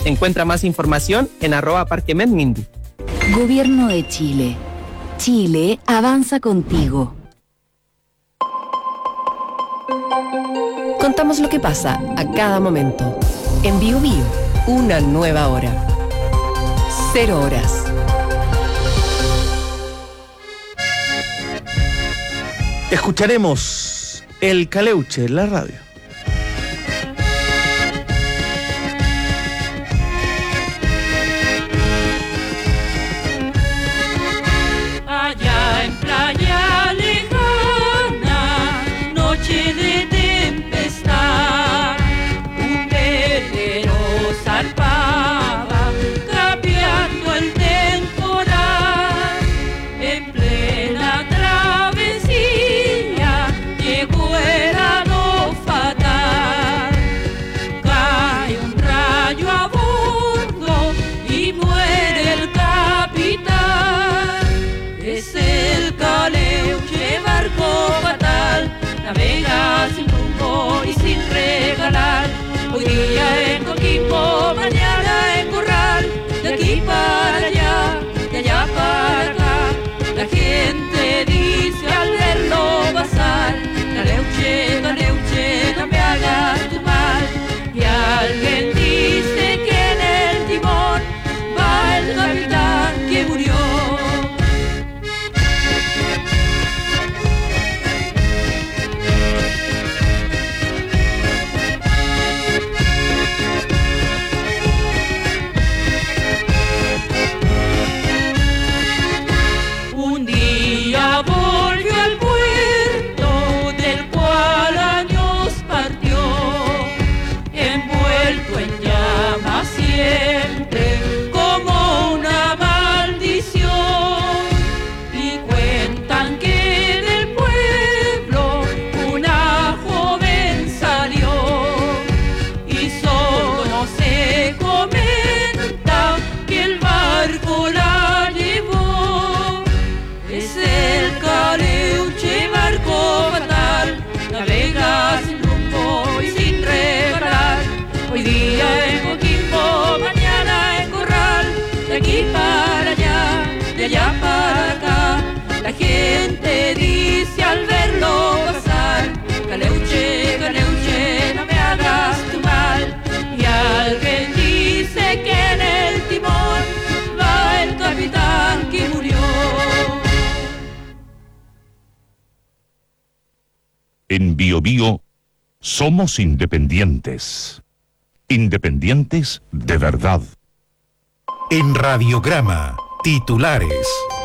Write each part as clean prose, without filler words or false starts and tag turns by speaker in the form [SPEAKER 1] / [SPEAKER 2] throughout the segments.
[SPEAKER 1] Encuentra más información en @parquemedmindy.
[SPEAKER 2] Gobierno de Chile. Chile avanza contigo.
[SPEAKER 3] Contamos lo que pasa a cada momento. En Bio Bio, una nueva hora. 0 horas.
[SPEAKER 4] Escucharemos el Caleuche en la radio.
[SPEAKER 5] Allá en playa lejana, noche de tempestad, un velero zarpaba, cambiando el temporal. En plena travesía llegó el ano fatal. Cae un rayo a bordo y muere el capitán. Es el Caleuche, barco fatal, navega sin rumbo y sin regalar. Hoy día en Coquimbo, mañana en Corral, de aquí para allá, de allá para acá. La gente dice al verlo pasar: Caleuche, Caleuche, no me hagas tu mal. Y alguien dice que en el timón va el capitán que murió. Un día volvió al puerto del cual años partió, envuelto en llamas siempre como una maldición. Y cuentan que del pueblo una joven salió, y solo se comenta que el barco la llevó. Es el Caleuche, barco fatal, navega sin rumbo y sin reparar. Hoy día en Coquimbo, mañana en Corral, de aquí para allá, de allá para acá. La gente dice al verlo pasar: Caleuche, Caleuche, no me hagas tu mal. Y alguien dice que en el timón va el capitán que murió.
[SPEAKER 6] En Bio Bio somos independientes. Independientes de verdad.
[SPEAKER 7] En Radiograma, titulares.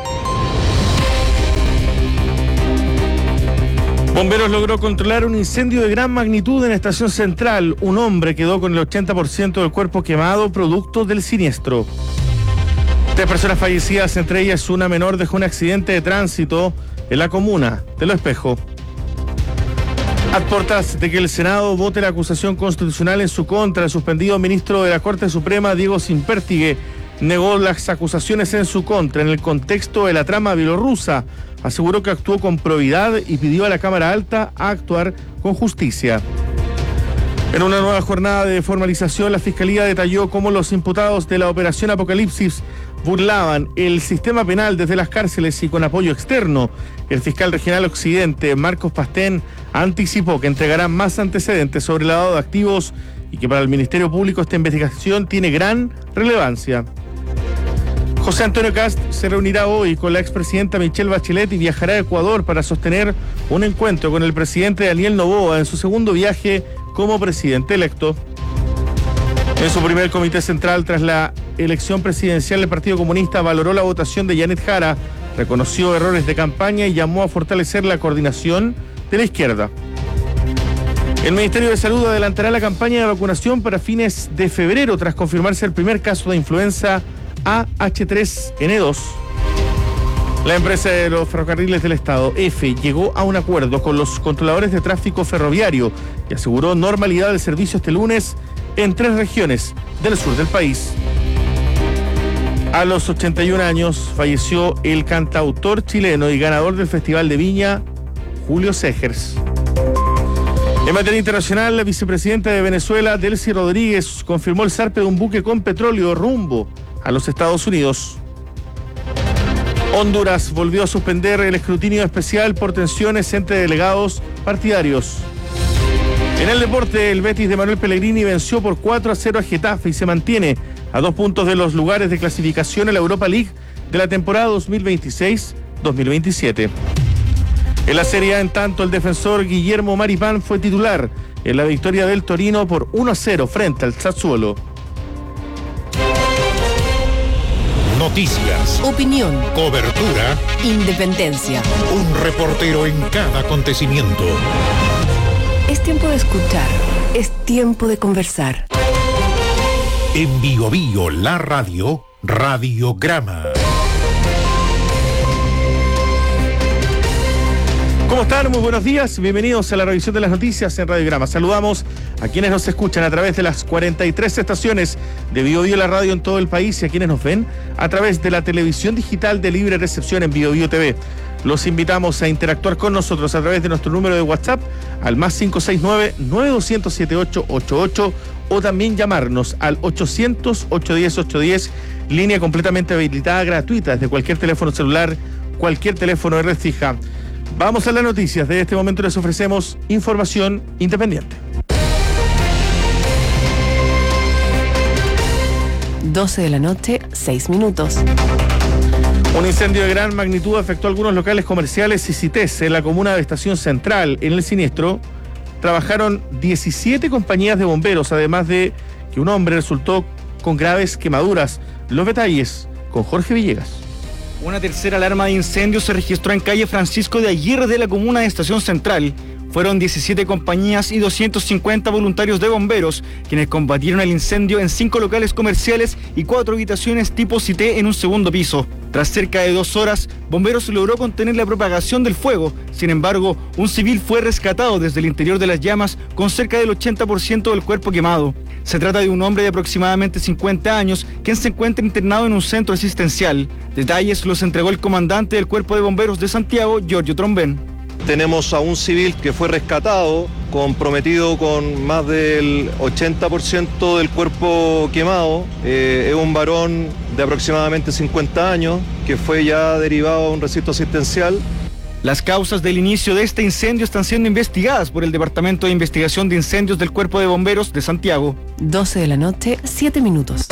[SPEAKER 4] Bomberos logró controlar un incendio de gran magnitud en Estación Central. Un hombre quedó con el 80% del cuerpo quemado, producto del siniestro. 3 personas fallecidas, entre ellas una menor, dejó un accidente de tránsito en la comuna de Lo Espejo. A puertas de que el Senado vote la acusación constitucional en su contra, el suspendido ministro de la Corte Suprema, Diego Simpértigue, negó las acusaciones en su contra en el contexto de la trama bielorrusa. Aseguró que actuó con probidad y pidió a la Cámara Alta a actuar con justicia. En una nueva jornada de formalización, la Fiscalía detalló cómo los imputados de la Operación Apocalipsis burlaban el sistema penal desde las cárceles y con apoyo externo. El fiscal regional Occidente, Marcos Pastén, anticipó que entregará más antecedentes sobre el lavado de activos y que para el Ministerio Público esta investigación tiene gran relevancia. José Antonio Kast se reunirá hoy con la expresidenta Michelle Bachelet y viajará a Ecuador para sostener un encuentro con el presidente Daniel Noboa en su segundo viaje como presidente electo. En su primer comité central tras la elección presidencial, el Partido Comunista valoró la votación de Janet Jara, reconoció errores de campaña y llamó a fortalecer la coordinación de la izquierda. El Ministerio de Salud adelantará la campaña de vacunación para fines de febrero tras confirmarse el primer caso de influenza AH3N2. La empresa de los ferrocarriles del Estado, EFE, llegó a un acuerdo con los controladores de tráfico ferroviario y aseguró normalidad del servicio este lunes en 3 regiones del sur del país. A los 81 años falleció el cantautor chileno y ganador del Festival de Viña, Julio Segers. En materia internacional, la vicepresidenta de Venezuela, Delcy Rodríguez, confirmó el zarpe de un buque con petróleo rumbo a los Estados Unidos. Honduras volvió a suspender el escrutinio especial por tensiones entre delegados partidarios. En el deporte, el Betis de Manuel Pellegrini venció por 4-0 a Getafe y se mantiene a 2 puntos de los lugares de clasificación a la Europa League de la temporada 2026-2027. En la Serie A, en tanto, el defensor Guillermo Maripán fue titular en la victoria del Torino por 1-0 frente al Sassuolo.
[SPEAKER 7] Noticias,
[SPEAKER 3] Opinión,
[SPEAKER 7] cobertura,
[SPEAKER 3] independencia.
[SPEAKER 7] un reportero en cada acontecimiento.
[SPEAKER 3] Es tiempo de escuchar, es tiempo de conversar.
[SPEAKER 7] En Bio Bio, la radio, Radiograma.
[SPEAKER 4] ¿Cómo están? Muy buenos días. Bienvenidos a la revisión de las noticias en Radiograma. Saludamos a quienes nos escuchan a través de las 43 estaciones de Bio Bio la radio en todo el país y a quienes nos ven a través de la televisión digital de libre recepción en Bio Bio TV. Los invitamos a interactuar con nosotros a través de nuestro número de WhatsApp al más 569-9200-7888 o también llamarnos al 800-810-810, línea completamente habilitada, gratuita, desde cualquier teléfono celular, cualquier teléfono de red fija. Vamos a las noticias. De este momento les ofrecemos información independiente.
[SPEAKER 3] 12 de la noche, 6 minutos.
[SPEAKER 4] Un incendio de gran magnitud afectó a algunos locales comerciales y CITES en la comuna de Estación Central. En el siniestro trabajaron 17 compañías de bomberos, además de que un hombre resultó con graves quemaduras. Los detalles con Jorge Villegas.
[SPEAKER 8] Una tercera alarma de incendio se registró en calle Francisco de Aguirre de la comuna de Estación Central. Fueron 17 compañías y 250 voluntarios de bomberos quienes combatieron el incendio en 5 locales comerciales y 4 habitaciones tipo Cité en un segundo piso. Tras cerca de 2 horas, bomberos logró contener la propagación del fuego. Sin embargo, un civil fue rescatado desde el interior de las llamas con cerca del 80% del cuerpo quemado. Se trata de un hombre de aproximadamente 50 años quien se encuentra internado en un centro asistencial. Detalles los entregó el comandante del Cuerpo de Bomberos de Santiago, Giorgio Trombén.
[SPEAKER 9] Tenemos a un civil que fue rescatado, comprometido con más del 80% del cuerpo quemado. Es un varón de aproximadamente 50 años que fue ya derivado a un recinto asistencial.
[SPEAKER 8] Las causas del inicio de este incendio están siendo investigadas por el Departamento de Investigación de Incendios del Cuerpo de Bomberos de Santiago.
[SPEAKER 3] 12 de la noche, 7 minutos.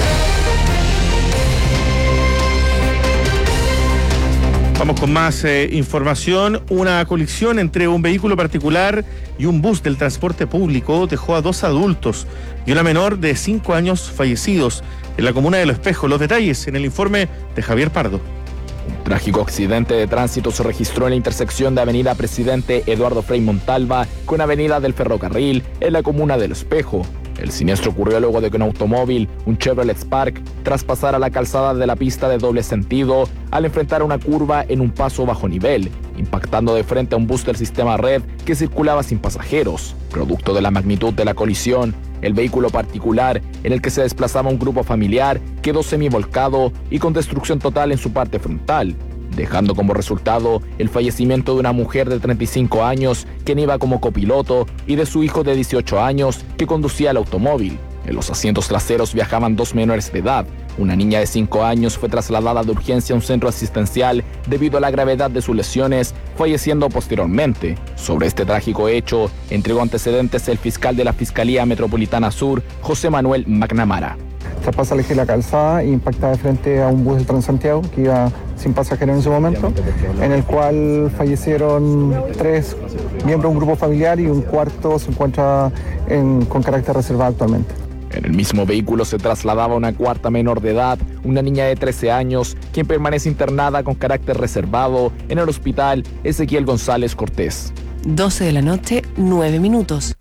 [SPEAKER 4] Vamos con más información. Una colisión entre un vehículo particular y un bus del transporte público dejó a 2 adultos y una menor de 5 años fallecidos en la comuna de Los Espejos. Los detalles en el informe de Javier Pardo.
[SPEAKER 10] Un trágico accidente de tránsito se registró en la intersección de Avenida Presidente Eduardo Frei Montalva con Avenida del Ferrocarril en la comuna del Espejo. El siniestro ocurrió luego de que un automóvil, un Chevrolet Spark, traspasara la calzada de la pista de doble sentido al enfrentar una curva en un paso bajo nivel, impactando de frente a un bus del sistema Red que circulaba sin pasajeros. Producto de la magnitud de la colisión, el vehículo particular en el que se desplazaba un grupo familiar quedó semivolcado y con destrucción total en su parte frontal, dejando como resultado el fallecimiento de una mujer de 35 años quien iba como copiloto y de su hijo de 18 años que conducía el automóvil. En los asientos traseros viajaban 2 menores de edad. Una niña de 5 años fue trasladada de urgencia a un centro asistencial debido a la gravedad de sus lesiones, falleciendo posteriormente. Sobre este trágico hecho, entregó antecedentes el fiscal de la Fiscalía Metropolitana Sur, José Manuel McNamara.
[SPEAKER 11] Traspasa el eje de la calzada e impacta de frente a un bus del Transantiago que iba sin pasajeros en ese momento, en el cual fallecieron 3 miembros de un grupo familiar y un cuarto se encuentra con carácter reservado actualmente.
[SPEAKER 10] En el mismo vehículo se trasladaba una cuarta menor de edad, una niña de 13 años, quien permanece internada con carácter reservado en el hospital Ezequiel González Cortés.
[SPEAKER 3] 12 de la noche, 9 minutos.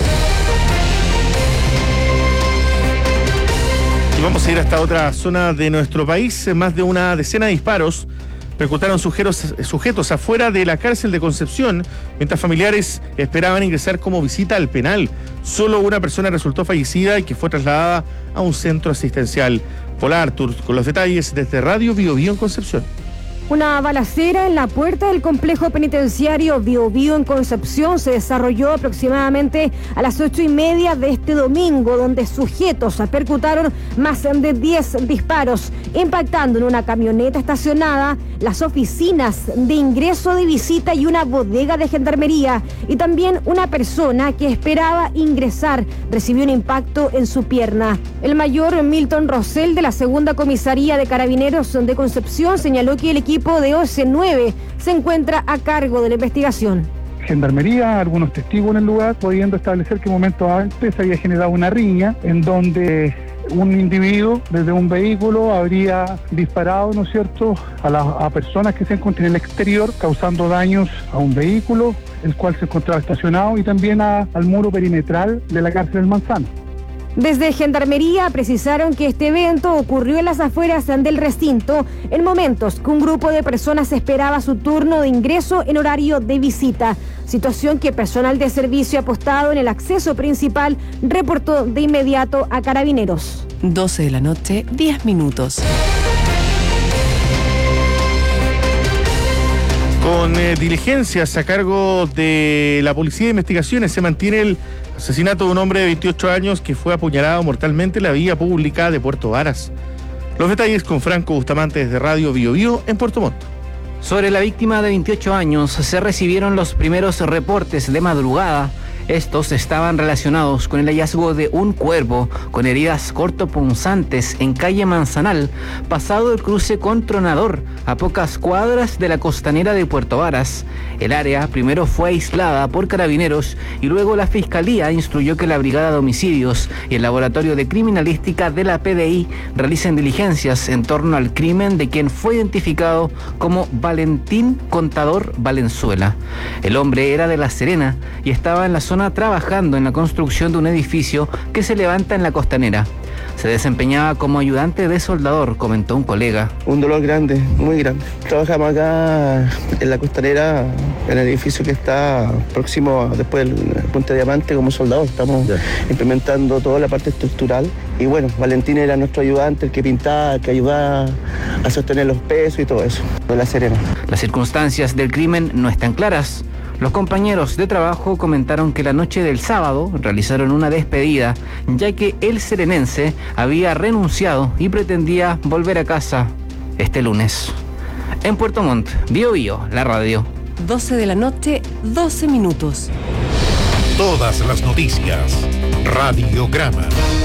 [SPEAKER 4] Y vamos a ir hasta otra zona de nuestro país. Más de una decena de disparos percutaron sujetos afuera de la cárcel de Concepción, mientras familiares esperaban ingresar como visita al penal. Solo una persona resultó fallecida y que fue trasladada a un centro asistencial. Hola Artur, con los detalles desde Radio Bio Bio en Concepción.
[SPEAKER 12] Una balacera en la puerta del complejo penitenciario Bío Bío en Concepción se desarrolló aproximadamente a las 8:30 de este domingo, donde sujetos percutaron más de 10 disparos, impactando en una camioneta estacionada, las oficinas de ingreso de visita y una bodega de gendarmería. Y también una persona que esperaba ingresar recibió un impacto en su pierna. El mayor Milton Rosell, de la Segunda Comisaría de Carabineros de Concepción, señaló que el equipo de OC9 se encuentra a cargo de la investigación.
[SPEAKER 13] Gendarmería, algunos testigos en el lugar, pudiendo establecer que momentos antes se había generado una riña en donde un individuo desde un vehículo habría disparado, ¿no es cierto?, a personas que se encuentran en el exterior, causando daños a un vehículo, el cual se encontraba estacionado, y también al muro perimetral de la cárcel del Manzano.
[SPEAKER 12] Desde Gendarmería precisaron que este evento ocurrió en las afueras del recinto en momentos que un grupo de personas esperaba su turno de ingreso en horario de visita, situación que personal de servicio apostado en el acceso principal reportó de inmediato a Carabineros.
[SPEAKER 3] 12 de la noche, 10 minutos.
[SPEAKER 4] Con diligencias a cargo de la Policía de Investigaciones se mantiene el asesinato de un hombre de 28 años que fue apuñalado mortalmente en la vía pública de Puerto Varas. Los detalles con Franco Bustamante desde Radio Bío Bío en Puerto Montt.
[SPEAKER 14] Sobre la víctima de 28 años se recibieron los primeros reportes de madrugada. Estos estaban relacionados con el hallazgo de un cuerpo con heridas cortopunzantes en calle Manzanal, pasado el cruce con Tronador, a pocas cuadras de la costanera de Puerto Varas. El área primero fue aislada por Carabineros y luego la Fiscalía instruyó que la Brigada de Homicidios y el Laboratorio de Criminalística de la PDI realicen diligencias en torno al crimen de quien fue identificado como Valentín Contador Valenzuela. El hombre era de La Serena y estaba en la zona trabajando en la construcción de un edificio que se levanta en la costanera. Se desempeñaba como ayudante de soldador, comentó un colega.
[SPEAKER 15] Un dolor grande, muy grande. Trabajamos acá en la costanera, en el edificio que está próximo después del Puente Diamante como soldador. Estamos implementando toda la parte estructural. Y bueno, Valentín era nuestro ayudante, el que pintaba, el que ayudaba a sostener los pesos y todo eso, de La Serena.
[SPEAKER 14] Las circunstancias del crimen no están claras. Los compañeros de trabajo comentaron que la noche del sábado realizaron una despedida, ya que el serenense había renunciado y pretendía volver a casa este lunes. En Puerto Montt, Bío Bío, la radio.
[SPEAKER 3] 12 de la noche, 12 minutos.
[SPEAKER 7] Todas las noticias. Radiograma.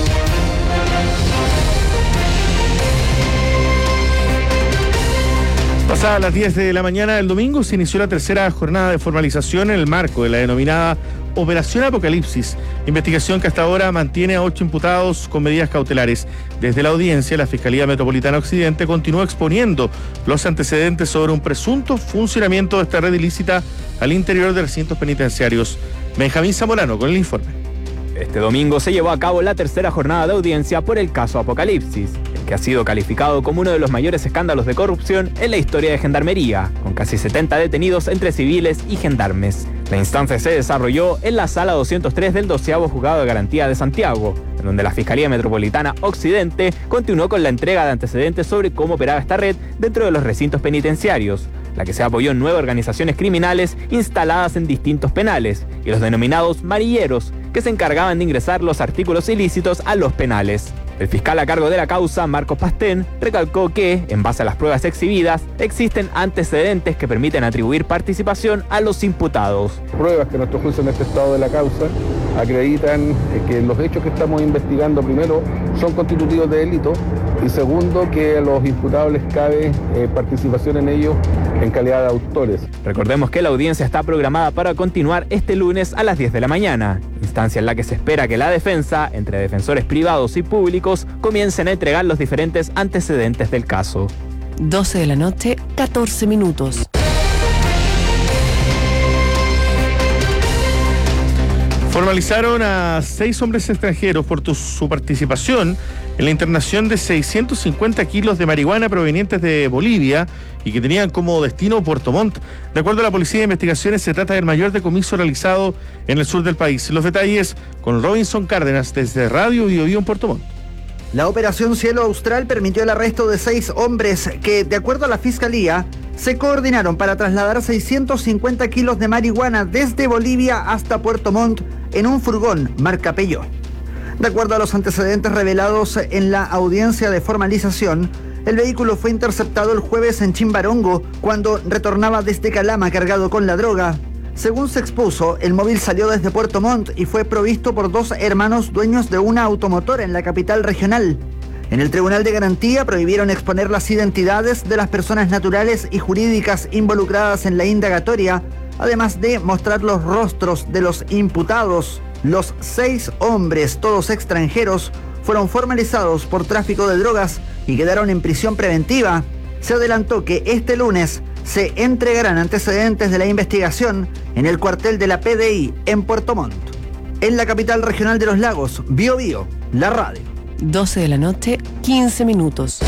[SPEAKER 4] Pasadas las 10 de la mañana del domingo se inició la tercera jornada de formalización en el marco de la denominada Operación Apocalipsis, investigación que hasta ahora mantiene a 8 imputados con medidas cautelares. Desde la audiencia, la Fiscalía Metropolitana Occidente continúa exponiendo los antecedentes sobre un presunto funcionamiento de esta red ilícita al interior de recintos penitenciarios. Benjamín Zamorano con el informe.
[SPEAKER 16] Este domingo se llevó a cabo la tercera jornada de audiencia por el caso Apocalipsis, que ha sido calificado como uno de los mayores escándalos de corrupción en la historia de Gendarmería, con casi 70 detenidos entre civiles y gendarmes. La instancia se desarrolló en la sala 203 del 12º Juzgado de Garantía de Santiago, en donde la Fiscalía Metropolitana Occidente continuó con la entrega de antecedentes sobre cómo operaba esta red dentro de los recintos penitenciarios, la que se apoyó en 9 organizaciones criminales instaladas en distintos penales, y los denominados marilleros, que se encargaban de ingresar los artículos ilícitos a los penales. El fiscal a cargo de la causa, Marcos Pastén, recalcó que, en base a las pruebas exhibidas, existen antecedentes que permiten atribuir participación a los imputados.
[SPEAKER 17] Pruebas que nuestro juez en este estado de la causa acreditan que los hechos que estamos investigando, primero, son constitutivos de delito, y segundo, que a los imputados les cabe participación en ellos en calidad de autores.
[SPEAKER 16] Recordemos que la audiencia está programada para continuar este lunes a las 10 de la mañana, instancia en la que se espera que la defensa, entre defensores privados y públicos, comiencen a entregar los diferentes antecedentes del caso.
[SPEAKER 3] 12 de la noche, 14 minutos.
[SPEAKER 4] Formalizaron a 6 hombres extranjeros por su participación en la internación de 650 kilos de marihuana provenientes de Bolivia y que tenían como destino Puerto Montt. De acuerdo a la Policía de Investigaciones, se trata del mayor decomiso realizado en el sur del país. Los detalles con Robinson Cárdenas desde Radio Bío Bío en Puerto Montt.
[SPEAKER 18] La operación Cielo Austral permitió el arresto de 6 hombres que, de acuerdo a la Fiscalía, se coordinaron para trasladar 650 kilos de marihuana desde Bolivia hasta Puerto Montt en un furgón marca Peugeot. De acuerdo a los antecedentes revelados en la audiencia de formalización, el vehículo fue interceptado el jueves en Chimbarongo cuando retornaba desde Calama cargado con la droga. Según se expuso, el móvil salió desde Puerto Montt y fue provisto por 2 hermanos dueños de una automotora en la capital regional. En el Tribunal de Garantía prohibieron exponer las identidades de las personas naturales y jurídicas involucradas en la indagatoria, además de mostrar los rostros de los imputados. Los 6 hombres, todos extranjeros, fueron formalizados por tráfico de drogas y quedaron en prisión preventiva. Se adelantó que este lunes se entregarán antecedentes de la investigación en el cuartel de la PDI en Puerto Montt. En la capital regional de los lagos, Biobío, la radio.
[SPEAKER 3] 12 de la noche, 15 minutos.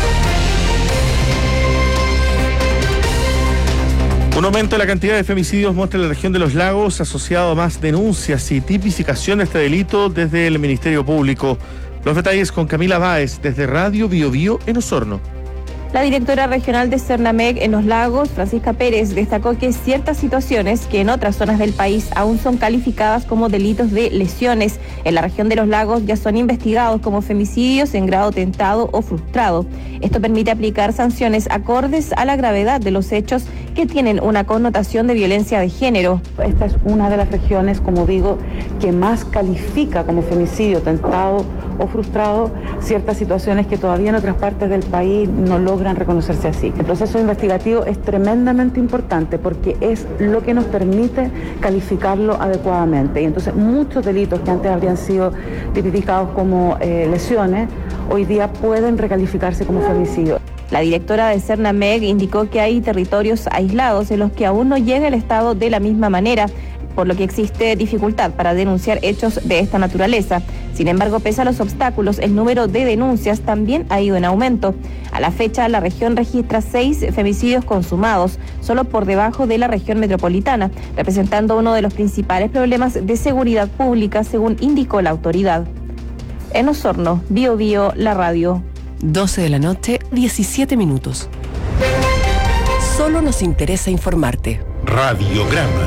[SPEAKER 4] Un aumento de la cantidad de femicidios muestra en la región de los lagos, asociado a más denuncias y tipificación de este delito desde el Ministerio Público. Los detalles con Camila Báez, desde Radio Biobío en Osorno.
[SPEAKER 19] La directora regional de Cernamec en los lagos, Francisca Pérez, destacó que ciertas situaciones que en otras zonas del país aún son calificadas como delitos de lesiones, en la región de los lagos ya son investigados como femicidios en grado tentado o frustrado. Esto permite aplicar sanciones acordes a la gravedad de los hechos que tienen una connotación de violencia de género.
[SPEAKER 20] Esta es una de las regiones, como digo, que más califica como femicidio tentado o frustrado ciertas situaciones que todavía en otras partes del país no logran reconocerse así. El proceso investigativo es tremendamente importante porque es lo que nos permite calificarlo adecuadamente. Y entonces muchos delitos que antes habrían sido tipificados como lesiones, hoy día pueden recalificarse como femicidio.
[SPEAKER 19] La directora de Cernamec indicó que hay territorios aislados en los que aún no llega el Estado de la misma manera, por lo que existe dificultad para denunciar hechos de esta naturaleza. Sin embargo, pese a los obstáculos, el número de denuncias también ha ido en aumento. A la fecha, la región registra 6 femicidios consumados, solo por debajo de la región metropolitana, representando uno de los principales problemas de seguridad pública, según indicó la autoridad. En Osorno, Biobío, la radio.
[SPEAKER 3] 12 de la noche, 17 minutos. Solo nos interesa informarte.
[SPEAKER 7] Radiograma.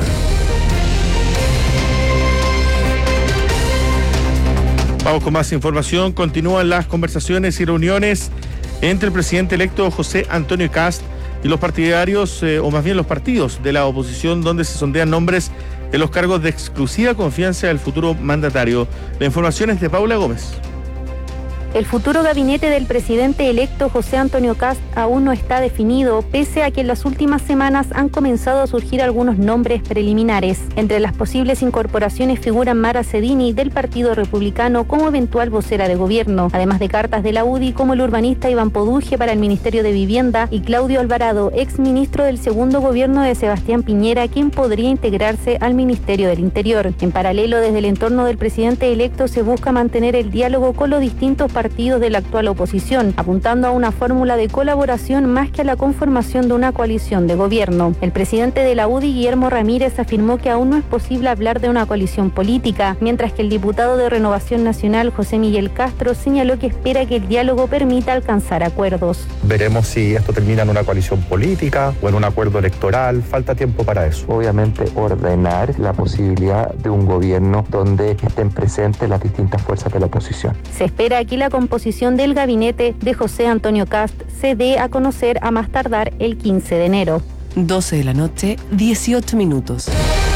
[SPEAKER 4] Vamos con más información. Continúan las conversaciones y reuniones entre el presidente electo José Antonio Kast y los partidarios, o más bien los partidos de la oposición, donde se sondean nombres en los cargos de exclusiva confianza del futuro mandatario. La información es de Paula Gómez.
[SPEAKER 21] El futuro gabinete del presidente electo José Antonio Kast aún no está definido, pese a que en las últimas semanas han comenzado a surgir algunos nombres preliminares. Entre las posibles incorporaciones figuran Mara Cedini, del Partido Republicano, como eventual vocera de gobierno, además de cartas de la UDI como el urbanista Iván Poduje para el Ministerio de Vivienda y Claudio Alvarado, exministro del segundo gobierno de Sebastián Piñera, quien podría integrarse al Ministerio del Interior. En paralelo, desde el entorno del presidente electo se busca mantener el diálogo con los distintos partidos de la actual oposición, apuntando a una fórmula de colaboración más que a la conformación de una coalición de gobierno. El presidente de la UDI, Guillermo Ramírez, afirmó que aún no es posible hablar de una coalición política, mientras que el diputado de Renovación Nacional, José Miguel Castro, señaló que espera que el diálogo permita alcanzar acuerdos.
[SPEAKER 22] Veremos si esto termina en una coalición política o en un acuerdo electoral, falta tiempo para eso.
[SPEAKER 23] Obviamente ordenar la posibilidad de un gobierno donde estén presentes las distintas fuerzas de la oposición.
[SPEAKER 21] Se espera que la composición del gabinete de José Antonio Kast se dé a conocer a más tardar el 15 de enero.
[SPEAKER 3] 12 de la noche, 18 minutos.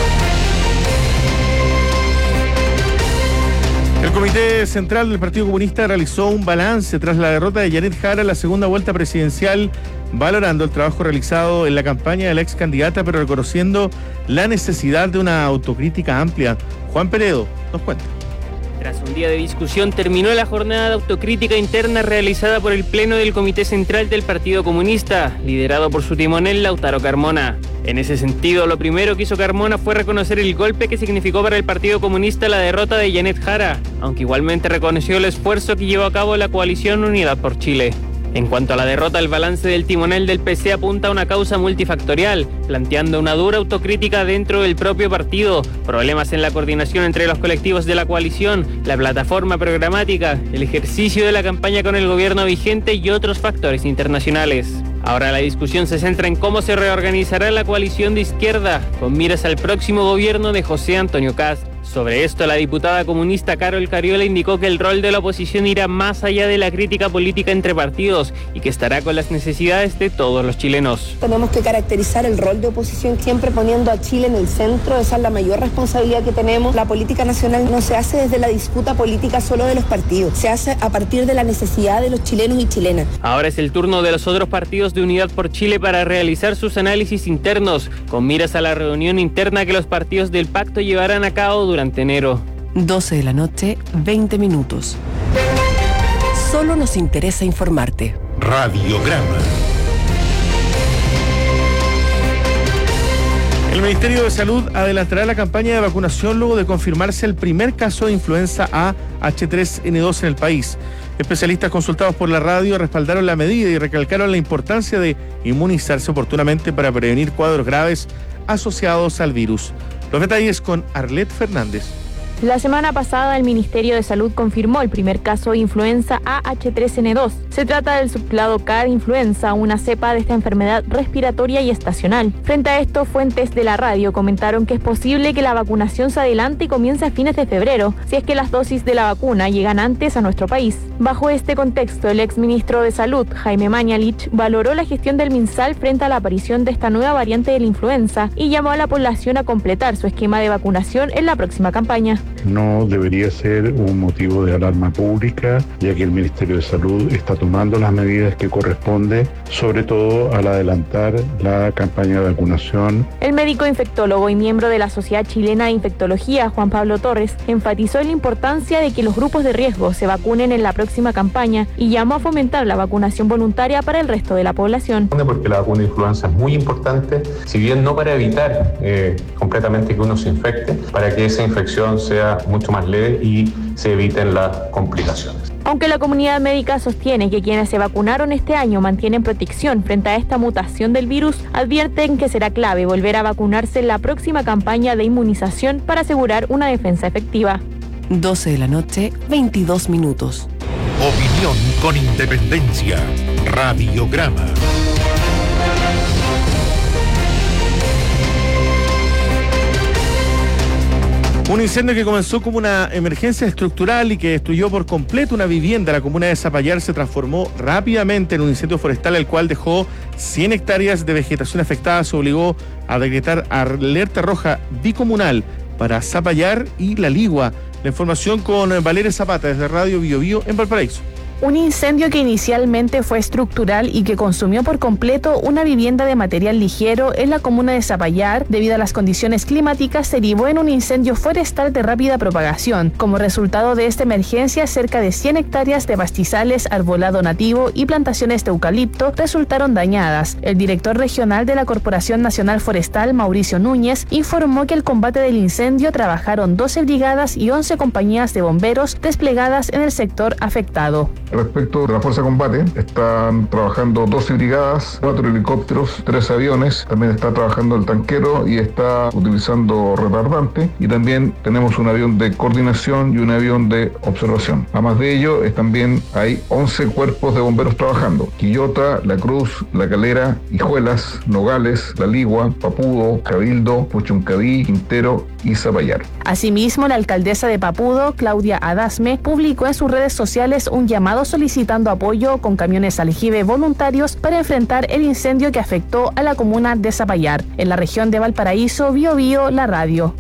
[SPEAKER 4] El Comité Central del Partido Comunista realizó un balance tras la derrota de Janet Jara en la segunda vuelta presidencial, valorando el trabajo realizado en la campaña de la ex candidata, pero reconociendo la necesidad de una autocrítica amplia. Juan Peredo nos cuenta.
[SPEAKER 24] Tras un día de discusión, terminó la jornada de autocrítica interna realizada por el Pleno del Comité Central del Partido Comunista, liderado por su timonel Lautaro Carmona. En ese sentido, lo primero que hizo Carmona fue reconocer el golpe que significó para el Partido Comunista la derrota de Janet Jara, aunque igualmente reconoció el esfuerzo que llevó a cabo la coalición Unidad por Chile. En cuanto a la derrota, el balance del timonel del PC apunta a una causa multifactorial, planteando una dura autocrítica dentro del propio partido, problemas en la coordinación entre los colectivos de la coalición, la plataforma programática, el ejercicio de la campaña con el gobierno vigente y otros factores internacionales. Ahora la discusión se centra en cómo se reorganizará la coalición de izquierda, con miras al próximo gobierno de José Antonio Kast. Sobre esto, la diputada comunista Carol Cariola indicó que el rol de la oposición irá más allá de la crítica política entre partidos y que estará con las necesidades de todos los chilenos.
[SPEAKER 1] Tenemos que caracterizar el rol de oposición siempre poniendo a Chile en el centro. Esa es la mayor responsabilidad que tenemos. La política nacional no se hace desde la disputa política solo de los partidos, se hace a partir de la necesidad de los chilenos y chilenas.
[SPEAKER 24] Ahora es el turno de los otros partidos de Unidad por Chile para realizar sus análisis internos, con miras a la reunión interna que los partidos del pacto llevarán a cabo durante enero.
[SPEAKER 3] 12 de la noche, 20 minutos. Solo nos interesa informarte.
[SPEAKER 7] Radiograma.
[SPEAKER 4] El Ministerio de Salud adelantará la campaña de vacunación luego de confirmarse el primer caso de influenza A H3N2 en el país. Especialistas consultados por la radio respaldaron la medida y recalcaron la importancia de inmunizarse oportunamente para prevenir cuadros graves asociados al virus. Los detalles con Arlet Fernández.
[SPEAKER 2] La semana pasada el Ministerio de Salud confirmó el primer caso de influenza AH3N2. Se trata del subclado K de influenza, una cepa de esta enfermedad respiratoria y estacional. Frente a esto, fuentes de la radio comentaron que es posible que la vacunación se adelante y comience a fines de febrero, si es que las dosis de la vacuna llegan antes a nuestro país. Bajo este contexto, el exministro de Salud, Jaime Mañalich, valoró la gestión del MinSal frente a la aparición de esta nueva variante de la influenza y llamó a la población a completar su esquema de vacunación en la próxima campaña.
[SPEAKER 5] No debería ser un motivo de alarma pública, ya que el Ministerio de Salud está tomando las medidas que corresponde, sobre todo al adelantar la campaña de vacunación.
[SPEAKER 2] El médico infectólogo y miembro de la Sociedad Chilena de Infectología, Juan Pablo Torres, enfatizó la importancia de que los grupos de riesgo se vacunen en la próxima campaña y llamó a fomentar la vacunación voluntaria para el resto de la población.
[SPEAKER 6] Porque la vacuna de influenza es muy importante, si bien no para evitar completamente que uno se infecte, para que esa infección sea mucho más leve y se eviten las complicaciones.
[SPEAKER 2] Aunque la comunidad médica sostiene que quienes se vacunaron este año mantienen protección frente a esta mutación del virus, advierten que será clave volver a vacunarse en la próxima campaña de inmunización para asegurar una defensa efectiva.
[SPEAKER 3] 12 de la noche, 22 minutos.
[SPEAKER 7] Opinión con independencia. Radiograma.
[SPEAKER 4] Un incendio que comenzó como una emergencia estructural y que destruyó por completo una vivienda en la comuna de Zapallar se transformó rápidamente en un incendio forestal, el cual dejó 100 hectáreas de vegetación afectada. Se obligó a decretar alerta roja bicomunal para Zapallar y La Ligua. La información con Valeria Zapata desde Radio Bio Bio en Valparaíso.
[SPEAKER 2] Un incendio que inicialmente fue estructural y que consumió por completo una vivienda de material ligero en la comuna de Zapallar, debido a las condiciones climáticas, se derivó en un incendio forestal de rápida propagación. Como resultado de esta emergencia, cerca de 100 hectáreas de pastizales, arbolado nativo y plantaciones de eucalipto resultaron dañadas. El director regional de la Corporación Nacional Forestal, Mauricio Núñez, informó que el combate del incendio trabajaron 12 brigadas y 11 compañías de bomberos desplegadas en el sector afectado.
[SPEAKER 25] Respecto de la Fuerza de Combate, están trabajando 12 brigadas, 4 helicópteros, 3 aviones, también está trabajando el tanquero y está utilizando retardante, y también tenemos un avión de coordinación y un avión de observación. Además de ello, también hay 11 cuerpos de bomberos trabajando: Quillota, La Cruz, La Calera, Hijuelas, Nogales, La Ligua, Papudo, Cabildo, Puchuncaví, Quintero y Zapallar.
[SPEAKER 2] Asimismo, la alcaldesa de Papudo, Claudia Adasme, publicó en sus redes sociales un llamado solicitando apoyo con camiones aljibe voluntarios para enfrentar el incendio que afectó a la comuna de Zapallar. En la región de Valparaíso, Bio Bio, la radio.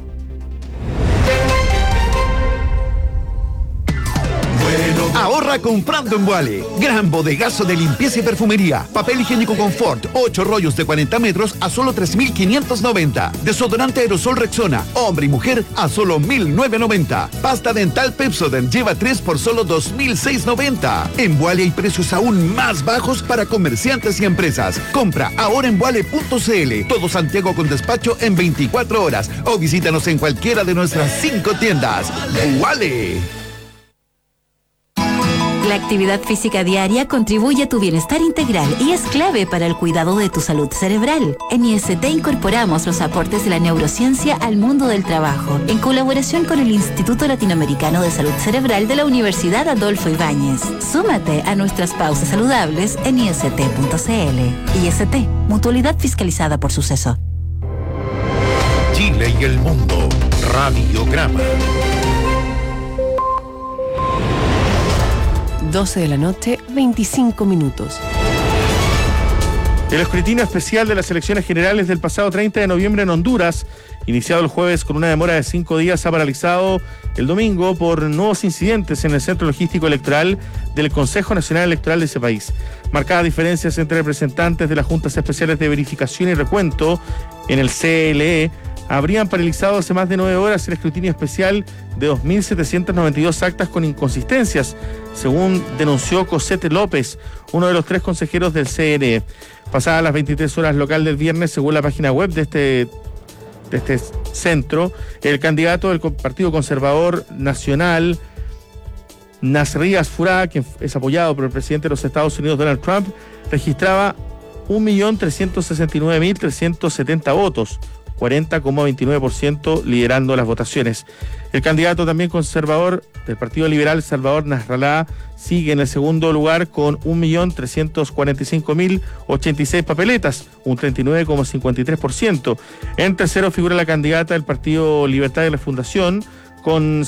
[SPEAKER 26] Ahorra comprando en Vuale. Gran bodegazo de limpieza y perfumería. Papel higiénico Confort, 8 rollos de 40 metros a solo 3.590. Desodorante aerosol Rexona, hombre y mujer a solo 1.990. Pasta dental Pepsodent lleva 3 por solo 2.690. En Vuale hay precios aún más bajos para comerciantes y empresas. Compra ahora en vuale.cl. Todo Santiago con despacho en 24 horas. O visítanos en cualquiera de nuestras 5 tiendas. ¡Vuale!
[SPEAKER 8] La actividad física diaria contribuye a tu bienestar integral y es clave para el cuidado de tu salud cerebral. En IST incorporamos los aportes de la neurociencia al mundo del trabajo, en colaboración con el Instituto Latinoamericano de Salud Cerebral de la Universidad Adolfo Ibáñez. Súmate a nuestras pausas saludables en ist.cl. IST, mutualidad fiscalizada por Suceso.
[SPEAKER 7] Chile y el mundo. Radiograma.
[SPEAKER 3] 12 de la noche, 25 minutos.
[SPEAKER 4] El escrutinio especial de las elecciones generales del pasado 30 de noviembre en Honduras, iniciado el jueves con una demora de 5 días, ha paralizado el domingo por nuevos incidentes en el centro logístico electoral del Consejo Nacional Electoral de ese país. Marcadas diferencias entre representantes de las juntas especiales de verificación y recuento en el CLE habrían paralizado hace más de 9 horas el escrutinio especial de 2.792 actas con inconsistencias, según denunció Cosette López, uno de los 3 consejeros del CNE. Pasadas las 23 horas local del viernes, según la página web de este centro, el candidato del Partido Conservador Nacional, Nasri Asfurá, quien es apoyado por el presidente de los Estados Unidos, Donald Trump, registraba 1.369.370 votos, 40,29%, liderando las votaciones. El candidato también conservador del Partido Liberal, Salvador Nasrallah, sigue en el segundo lugar con 1.345.086 papeletas, un 39,53%. En tercero figura la candidata del Partido Libertad y Refundación con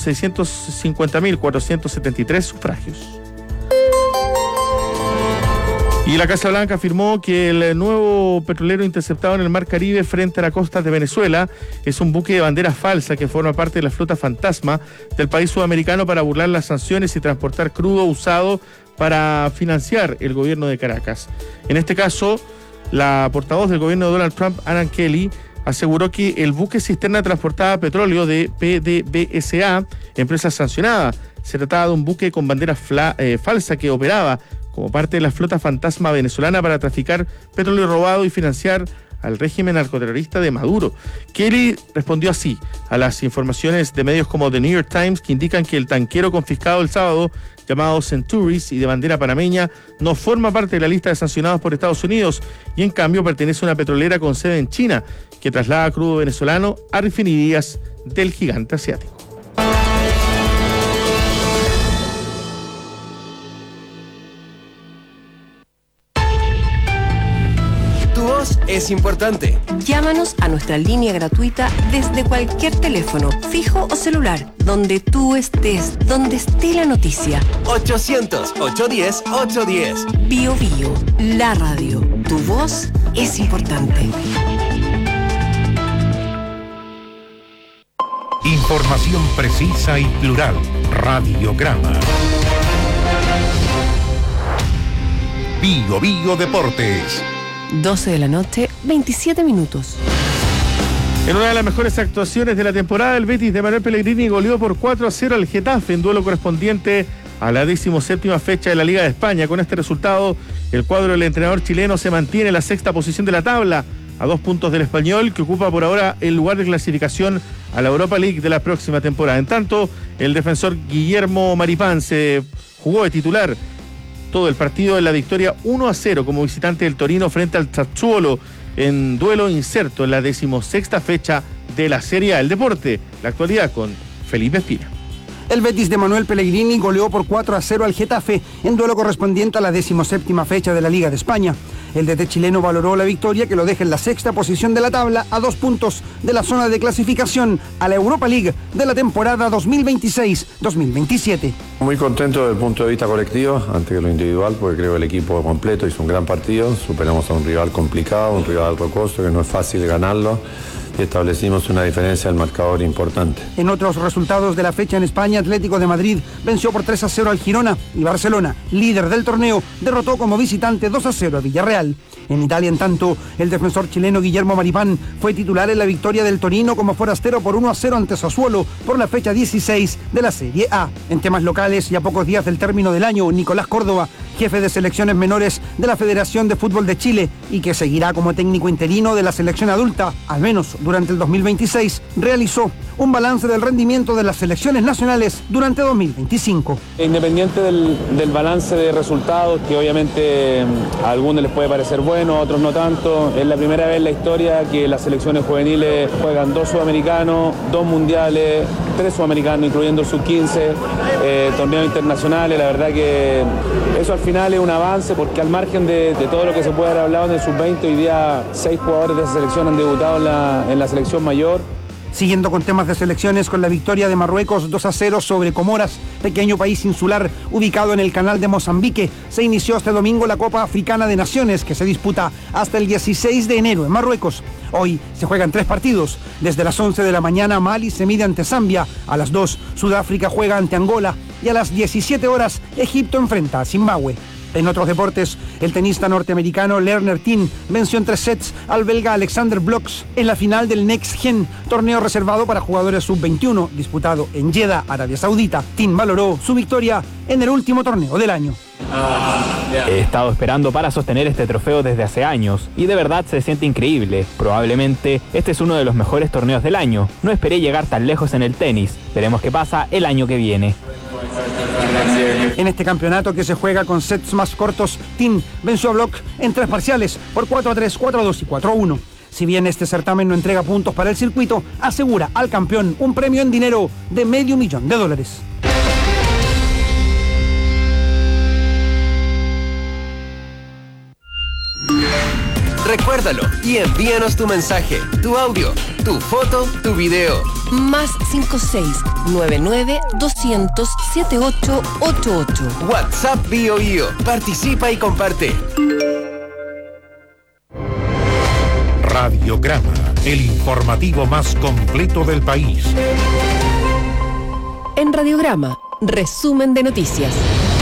[SPEAKER 4] 650.473 sufragios. Y la Casa Blanca afirmó que el nuevo petrolero interceptado en el Mar Caribe frente a la costa de Venezuela es un buque de bandera falsa que forma parte de la flota fantasma del país sudamericano para burlar las sanciones y transportar crudo usado para financiar el gobierno de Caracas. En este caso, la portavoz del gobierno de Donald Trump, Ann Kelly, aseguró que el buque cisterna transportaba petróleo de PDVSA, empresa sancionada. Se trataba de un buque con bandera falsa que operaba como parte de la flota fantasma venezolana para traficar petróleo robado y financiar al régimen narcoterrorista de Maduro. Kelly respondió así a las informaciones de medios como The New York Times, que indican que el tanquero confiscado el sábado, llamado Centuris y de bandera panameña, no forma parte de la lista de sancionados por Estados Unidos y en cambio pertenece a una petrolera con sede en China que traslada crudo venezolano a refinerías del gigante asiático.
[SPEAKER 3] Es importante. Llámanos a nuestra línea gratuita desde cualquier teléfono, fijo o celular, donde tú estés, donde esté la noticia. 800-810-810. Bio Bio, la radio. Tu voz es importante.
[SPEAKER 7] Información precisa y plural. Radiograma. Bio Bio Deportes.
[SPEAKER 3] 12 de la noche, 27 minutos.
[SPEAKER 4] En una de las mejores actuaciones de la temporada, el Betis de Manuel Pellegrini goleó por 4-0 al Getafe en duelo correspondiente a la 17ª fecha de la Liga de España. Con este resultado, el cuadro del entrenador chileno se mantiene en la 6ª posición de la tabla, a 2 puntos del Español, que ocupa por ahora el lugar de clasificación a la Europa League de la próxima temporada. En tanto, el defensor Guillermo Maripán se jugó de titular todo el partido en la victoria 1-0 como visitante del Torino frente al Sassuolo en duelo inserto en la 16ª fecha de la Serie A. El deporte, la actualidad con Felipe Espina.
[SPEAKER 9] El Betis de Manuel Pellegrini goleó por 4-0 al Getafe en duelo correspondiente a la 17ª fecha de la Liga de España. El DT chileno valoró la victoria, que lo deja en la 6ª posición de la tabla, a 2 puntos de la zona de clasificación a la Europa League de la temporada 2026-2027.
[SPEAKER 10] Muy contento desde el punto de vista colectivo, antes que lo individual, porque creo que el equipo completo hizo un gran partido. Superamos a un rival complicado, un rival rocoso, que no es fácil ganarlo, y establecimos una diferencia del marcador importante.
[SPEAKER 9] En otros resultados de la fecha en España, Atlético de Madrid venció por 3-0 al Girona y Barcelona, líder del torneo, derrotó como visitante 2-0 a Villarreal. En Italia, en tanto, el defensor chileno Guillermo Maripán fue titular en la victoria del Torino como forastero por 1-0 ante Sassuolo por la fecha 16 de la Serie A. En temas locales y a pocos días del término del año, Nicolás Córdoba, jefe de selecciones menores de la Federación de Fútbol de Chile y que seguirá como técnico interino de la selección adulta, al menos durante el 2026, realizó un balance del rendimiento de las selecciones nacionales durante 2025.
[SPEAKER 11] Independiente del balance de resultados, que obviamente a algunos les puede parecer bueno, a otros no tanto, es la primera vez en la historia que las selecciones juveniles juegan 2 sudamericanos, 2 mundiales, 3 sudamericanos, incluyendo el sub-15, torneos internacionales. La verdad que eso al final es un avance, porque al margen de todo lo que se puede haber hablado en el sub-20, hoy día 6 jugadores de esa selección han debutado en la selección mayor.
[SPEAKER 9] Siguiendo con temas de selecciones, con la victoria de Marruecos 2-0 sobre Comoras, pequeño país insular ubicado en el canal de Mozambique, se inició este domingo la Copa Africana de Naciones, que se disputa hasta el 16 de enero en Marruecos. Hoy se juegan 3 partidos. Desde las 11 de la mañana Mali se mide ante Zambia, a las 2 Sudáfrica juega ante Angola y a las 17 horas Egipto enfrenta a Zimbabue. En otros deportes, el tenista norteamericano Lerner Tin venció en 3 sets al belga Alexander Blocks en la final del Next Gen, torneo reservado para jugadores sub-21, disputado en Jeddah, Arabia Saudita. Tin valoró su victoria en el último torneo del año.
[SPEAKER 16] He estado esperando para sostener este trofeo desde hace años y de verdad se siente increíble. Probablemente este es uno de los mejores torneos del año. No esperé llegar tan lejos en el tenis. Veremos qué pasa el año que viene.
[SPEAKER 9] En este campeonato, que se juega con sets más cortos, Tin venció a Block en 3 parciales por 4-3, 4-2 y 4-1. Si bien este certamen no entrega puntos para el circuito, asegura al campeón un premio en dinero de $500,000.
[SPEAKER 3] Recuérdalo y envíanos tu mensaje, tu audio, tu foto, tu video. Más 56-99-200-7888. WhatsApp Bio Bio. Participa y comparte.
[SPEAKER 7] Radiograma, el informativo más completo del país.
[SPEAKER 3] En Radiograma, resumen de noticias.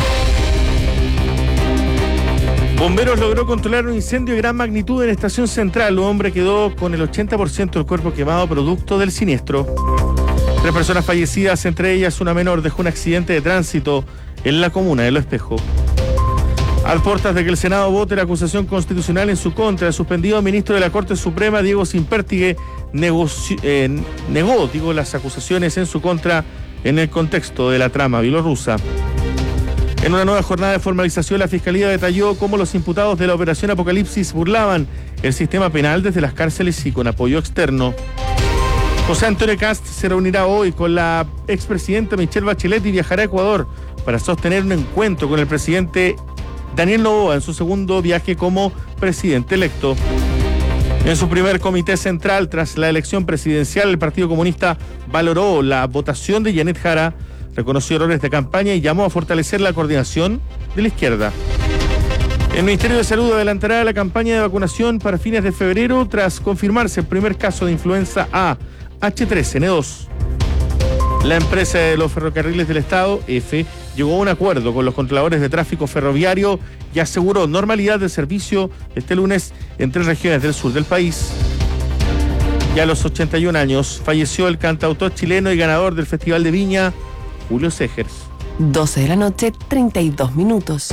[SPEAKER 4] Bomberos logró controlar un incendio de gran magnitud en Estación Central. Un hombre quedó con el 80% del cuerpo quemado producto del siniestro. 3 personas fallecidas, entre ellas una menor, dejó un accidente de tránsito en la comuna de Lo Espejo. Al portas de que el Senado vote la acusación constitucional en su contra, el suspendido ministro de la Corte Suprema, Diego Simpértigue, negó las acusaciones en su contra en el contexto de la trama bielorrusa. En una nueva jornada de formalización, la Fiscalía detalló cómo los imputados de la Operación Apocalipsis burlaban el sistema penal desde las cárceles y con apoyo externo. José Antonio Kast se reunirá hoy con la expresidenta Michelle Bachelet y viajará a Ecuador para sostener un encuentro con el presidente Daniel Noboa en su segundo viaje como presidente electo. En su primer comité central tras la elección presidencial, el Partido Comunista valoró la votación de Janet Jara, reconoció errores de campaña y llamó a fortalecer la coordinación de la izquierda. El Ministerio de Salud adelantará la campaña de vacunación para fines de febrero tras confirmarse el primer caso de influenza A, H3N2. La empresa de los ferrocarriles del Estado, EFE, llegó a un acuerdo con los controladores de tráfico ferroviario y aseguró normalidad de servicio este lunes en 3 regiones del sur del país. Ya a los 81 años falleció el cantautor chileno y ganador del Festival de Viña, Julio Segers.
[SPEAKER 3] 12 de la noche, 32 minutos.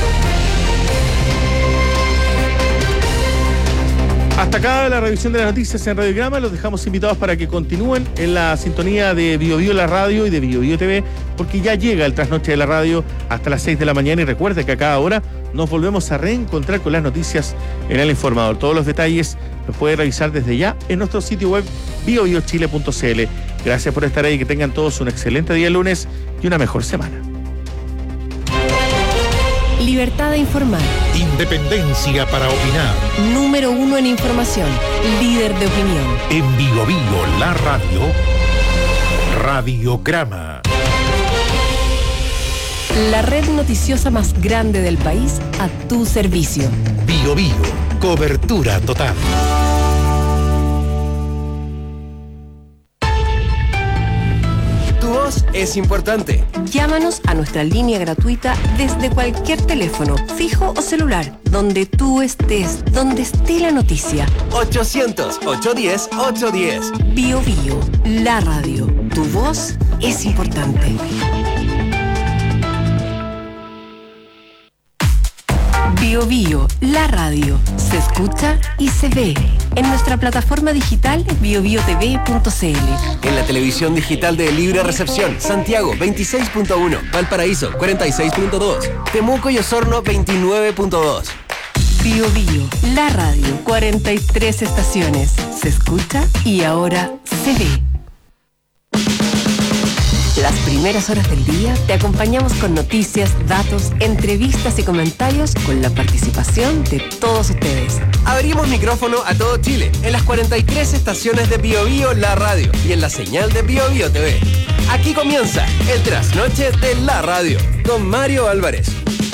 [SPEAKER 4] Hasta acá la revisión de las noticias en Radiograma. Los dejamos invitados para que continúen en la sintonía de Bio Bio la radio y de Bio Bio TV, porque ya llega el trasnoche de la radio hasta las 6 de la mañana y recuerde que a cada hora nos volvemos a reencontrar con las noticias en El Informador. Todos los detalles los puede revisar desde ya en nuestro sitio web biobiochile.cl. Gracias por estar ahí, que tengan todos un excelente día el lunes y una mejor semana.
[SPEAKER 3] Libertad de informar.
[SPEAKER 7] Independencia para opinar.
[SPEAKER 3] Número 1 en información. Líder de opinión.
[SPEAKER 7] En Bio Bio la radio. Radiograma.
[SPEAKER 3] La red noticiosa más grande del país a tu servicio.
[SPEAKER 7] Bio Bio. Cobertura total.
[SPEAKER 3] Tu voz es importante. Llámanos a nuestra línea gratuita desde cualquier teléfono, fijo o celular, donde tú estés, donde esté la noticia. 800-810-810. Bio Bio, la radio. Tu voz es importante. Bio Bio, la radio. Se escucha y se ve. en nuestra plataforma digital biobiotv.cl.
[SPEAKER 12] En la televisión digital de Libre Recepción, Santiago 26.1, Valparaíso 46.2, Temuco y Osorno 29.2.
[SPEAKER 3] Bio Bio, la radio, 43 estaciones. Se escucha y ahora se ve. Las primeras horas del día te acompañamos con noticias, datos, entrevistas y comentarios con la participación de todos ustedes.
[SPEAKER 12] Abrimos micrófono a todo Chile en las 43 estaciones de Bio Bio, la radio, y en la señal de Bio Bio TV. Aquí comienza el trasnoche de la radio con Mario Álvarez.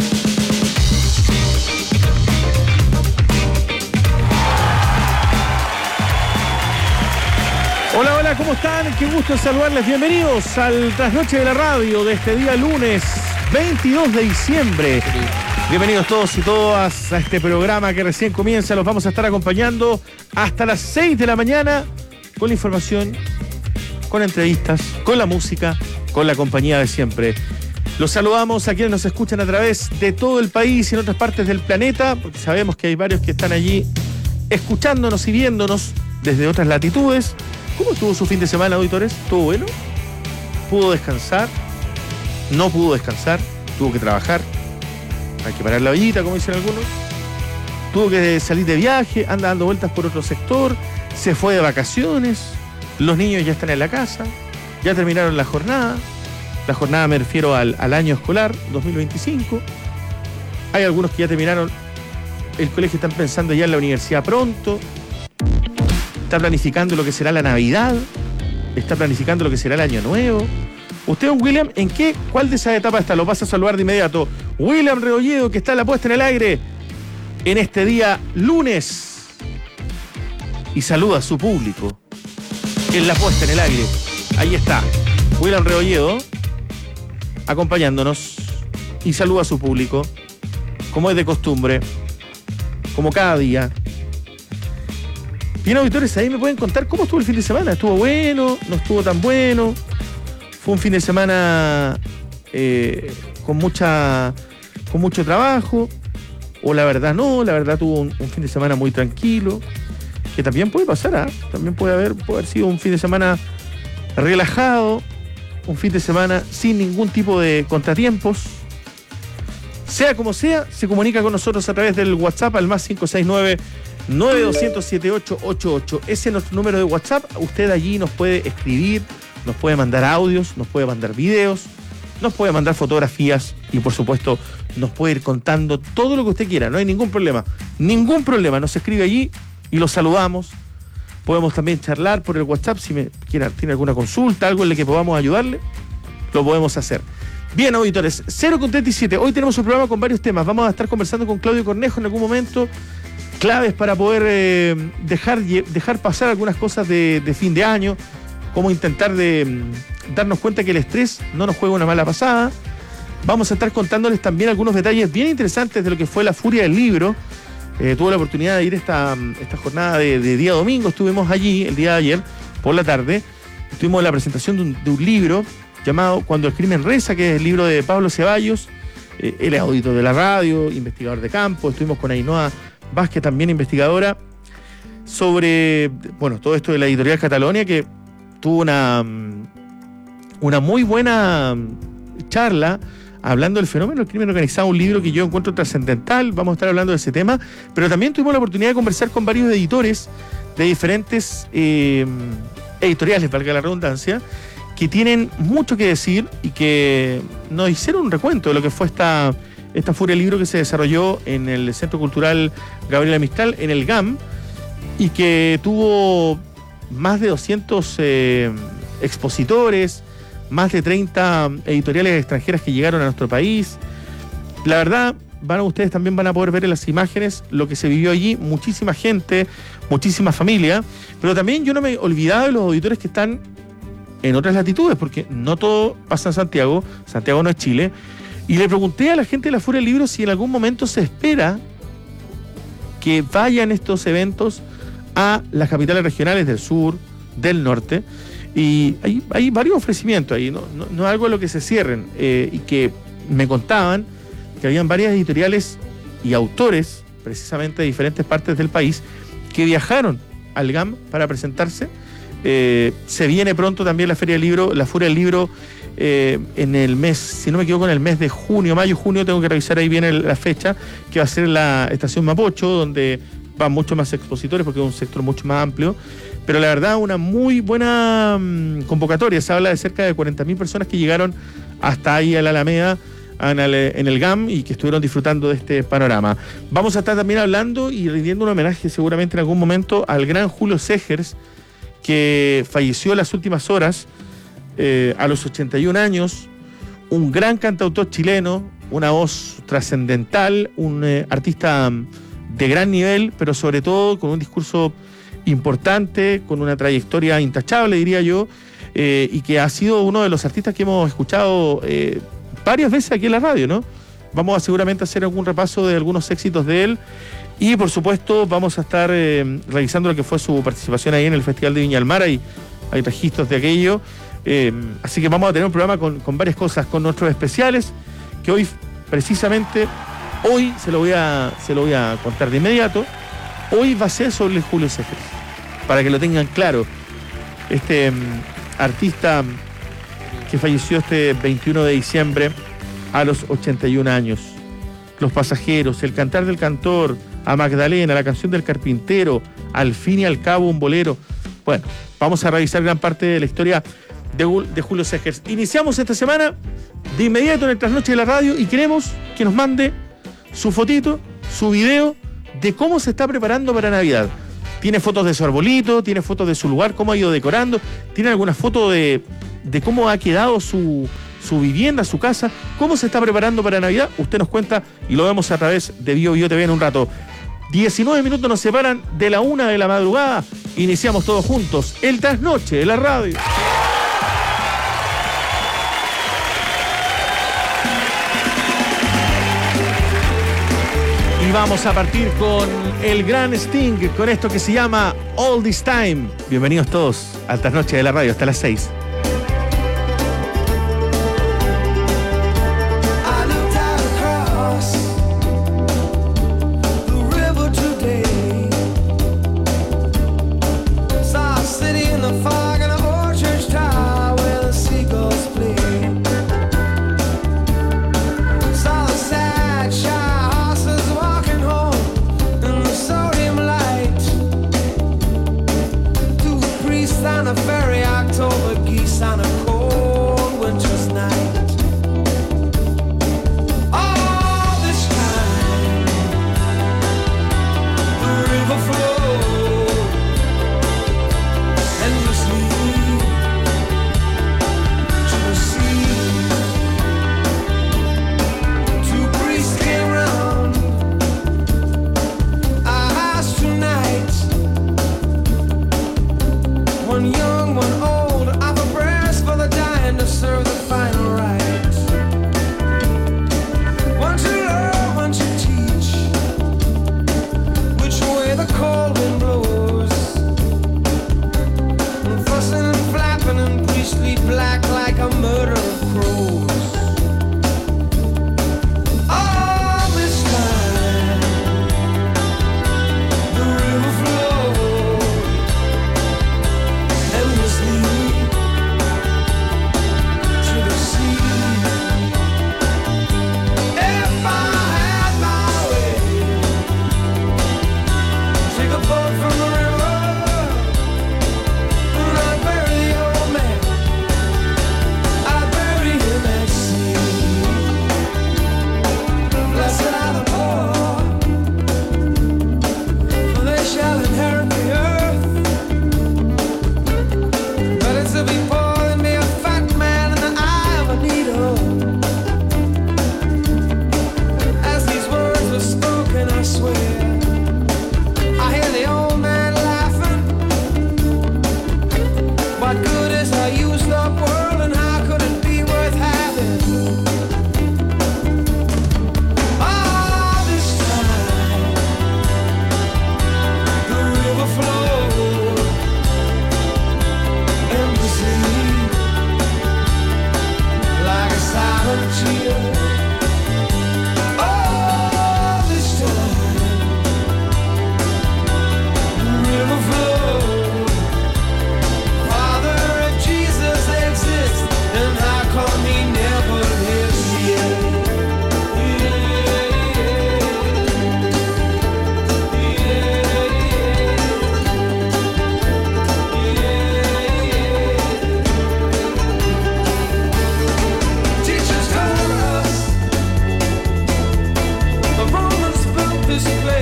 [SPEAKER 4] Hola, hola, ¿cómo están? Qué gusto saludarles. Bienvenidos al trasnoche de la radio de este día lunes 22 de diciembre. Bienvenidos todos y todas a este programa que recién comienza. Los vamos a estar acompañando hasta las 6 de la mañana con la información, con entrevistas, con la música, con la compañía de siempre. Los saludamos a quienes nos escuchan a través de todo el país y en otras partes del planeta, porque sabemos que hay varios que están allí escuchándonos y viéndonos desde otras latitudes. ¿Cómo estuvo su fin de semana, auditores? ¿Estuvo bueno? ¿Pudo descansar? ¿No pudo descansar? ¿Tuvo que trabajar? Hay que parar la ollita, como dicen algunos. ¿Tuvo que salir de viaje? ¿Anda dando vueltas por otro sector? ¿Se fue de vacaciones? ¿Los niños ya están en la casa? ¿Ya terminaron la jornada? La jornada me refiero al año escolar 2025. Hay algunos que ya terminaron el colegio, están pensando ya en la universidad pronto. Está planificando lo que será la Navidad, está planificando lo que será el Año Nuevo. Usted, William, ¿en qué? ¿Cuál de esas etapas está? Lo vas a saludar de inmediato. William Rebolledo, que está en la puesta en el aire en este día lunes. Y saluda a su público en la puesta en el aire. Ahí está, William Rebolledo, acompañándonos. Y saluda a su público, como es de costumbre, como cada día. Bien, auditores, ahí me pueden contar cómo estuvo el fin de semana. ¿Estuvo bueno? ¿No estuvo tan bueno? ¿Fue un fin de semana con mucho trabajo? ¿O la verdad no? La verdad tuvo un fin de semana muy tranquilo. Que también puede pasar, ¿ah? También puede haber sido un fin de semana relajado. Un fin de semana sin ningún tipo de contratiempos. Sea como sea, se comunica con nosotros a través del WhatsApp al más 569-9200-7888. Ese es nuestro número de WhatsApp. Usted allí nos puede escribir, nos puede mandar audios, nos puede mandar videos, nos puede mandar fotografías y, por supuesto, nos puede ir contando todo lo que usted quiera. No hay ningún problema. Ningún problema. Nos escribe allí y los saludamos. Podemos también charlar por el WhatsApp si tiene alguna consulta, algo en el que podamos ayudarle. Lo podemos hacer. Bien, auditores, 0:37. Hoy tenemos un programa con varios temas. Vamos a estar conversando con Claudio Cornejo en algún momento. Claves para poder dejar pasar algunas cosas de fin de año. Cómo intentar darnos cuenta que el estrés no nos juega una mala pasada. Vamos a estar contándoles también algunos detalles bien interesantes de lo que fue la Furia del Libro. Tuve la oportunidad de ir esta jornada de día domingo. Estuvimos allí el día de ayer por la tarde. Estuvimos en la presentación de un libro llamado Cuando el crimen reza, que es el libro de Pablo Ceballos. Él es auditor de la radio, investigador de campo. Estuvimos con Ainhoa Vázquez, también investigadora, sobre todo esto de la editorial Catalonia, que tuvo una muy buena charla hablando del fenómeno del crimen organizado, un libro que yo encuentro trascendental. Vamos a estar hablando de ese tema, pero también tuvimos la oportunidad de conversar con varios editores de diferentes editoriales, valga la redundancia, que tienen mucho que decir y que nos hicieron un recuento de lo que fue esta Furia del Libro que se desarrolló en el Centro Cultural Gabriela Mistral, en el GAM, y que tuvo más de 200 expositores, más de 30 editoriales extranjeras que llegaron a nuestro país. La verdad, ustedes también van a poder ver en las imágenes lo que se vivió allí. Muchísima gente, muchísima familia, pero también yo no me olvidaba de los auditores que están en otras latitudes, porque no todo pasa en Santiago. Santiago no es Chile. Y le pregunté a la gente de la Furia del Libro si en algún momento se espera que vayan estos eventos a las capitales regionales del sur, del norte. Y hay varios ofrecimientos ahí, no es algo a lo que se cierren. Y que me contaban que habían varias editoriales y autores, precisamente de diferentes partes del país, que viajaron al GAM para presentarse. Se viene pronto también la Feria del Libro, la Furia del Libro, en el mes, si no me equivoco, en el mes de junio, junio, tengo que revisar ahí bien la fecha, que va a ser en la estación Mapocho, donde van muchos más expositores porque es un sector mucho más amplio. Pero la verdad, una muy buena convocatoria. Se habla de cerca de 40.000 personas que llegaron hasta ahí a la Alameda, en el GAM, y que estuvieron disfrutando de este panorama. Vamos a estar también hablando y rindiendo un homenaje seguramente en algún momento al gran Julio Segers, que falleció en las últimas horas, a los 81 años, un gran cantautor chileno, una voz trascendental, un artista de gran nivel, pero sobre todo con un discurso importante, con una trayectoria intachable, diría yo, y que ha sido uno de los artistas que hemos escuchado varias veces aquí en la radio, ¿no? Vamos a seguramente hacer algún repaso de algunos éxitos de él, y por supuesto vamos a estar revisando lo que fue su participación ahí en el Festival de Viña del Mar. Hay registros de aquello, así que vamos a tener un programa con varias cosas, con nuestros especiales, que hoy precisamente, hoy se lo voy a contar de inmediato. Hoy va a ser sobre Julio Segers, para que lo tengan claro. Este artista que falleció este 21 de diciembre a los 81 años. Los Pasajeros, El Cantar del Cantor, A Magdalena, La Canción del Carpintero, Al fin y al cabo un bolero. Bueno, vamos a revisar gran parte de la historia de Julio Segers. Iniciamos esta semana de inmediato en el Trasnoche de la Radio y queremos que nos mande su fotito, su video de cómo se está preparando para Navidad. Tiene fotos de su arbolito, tiene fotos de su lugar, cómo ha ido decorando, tiene alguna foto de cómo ha quedado su vivienda, su casa, cómo se está preparando para Navidad. Usted nos cuenta y lo vemos a través de BioBio TV en un rato. 19 minutos nos separan de la 1 de la madrugada. Iniciamos todos juntos el Trasnoche de la Radio. Y vamos a partir con el gran Sting, con esto que se llama All This Time. Bienvenidos todos al Trasnoche de la Radio, hasta las 6.
[SPEAKER 13] On a very October gear.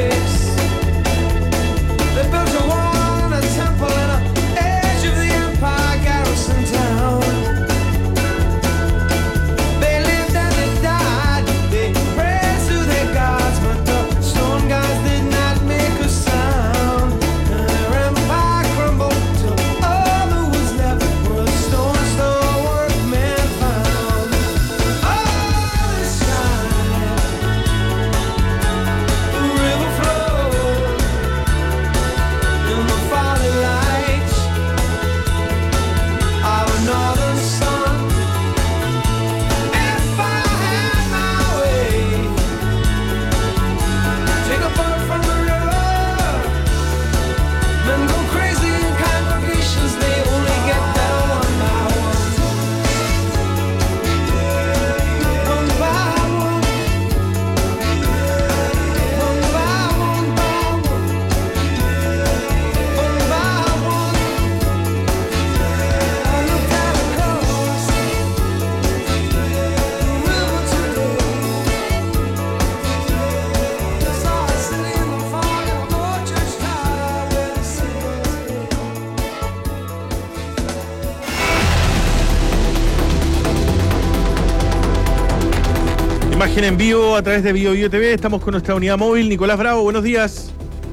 [SPEAKER 4] Imagen en vivo a través de BioBio TV. Estamos con nuestra unidad móvil. Nicolás Bravo, buenos días.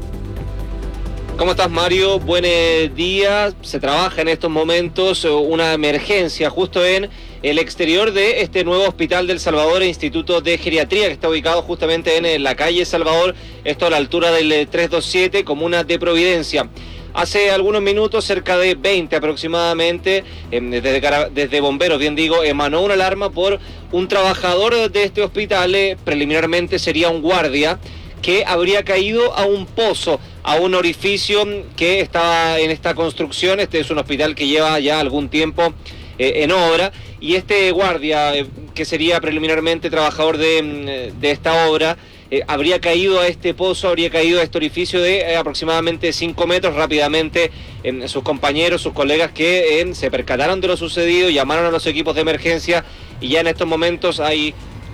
[SPEAKER 13] ¿Cómo estás, Mario? Buen día. Se trabaja en estos momentos una emergencia justo en el exterior de este nuevo Hospital del Salvador e Instituto de Geriatría, que está ubicado justamente en la calle Salvador, esto a la altura del 327, comuna de Providencia. Hace algunos minutos, cerca de 20 aproximadamente, desde bomberos, bien digo, emanó una alarma por un trabajador de este hospital, preliminarmente sería un guardia, que habría caído a un pozo, a un orificio que estaba en esta construcción. Este es un hospital que lleva ya algún tiempo en obra, y este guardia, que sería preliminarmente trabajador de esta obra, habría caído a este pozo, habría caído a este orificio de aproximadamente 5 metros. Rápidamente sus compañeros, sus colegas que se percataron de lo sucedido, llamaron a los equipos de emergencia, y ya en estos momentos hay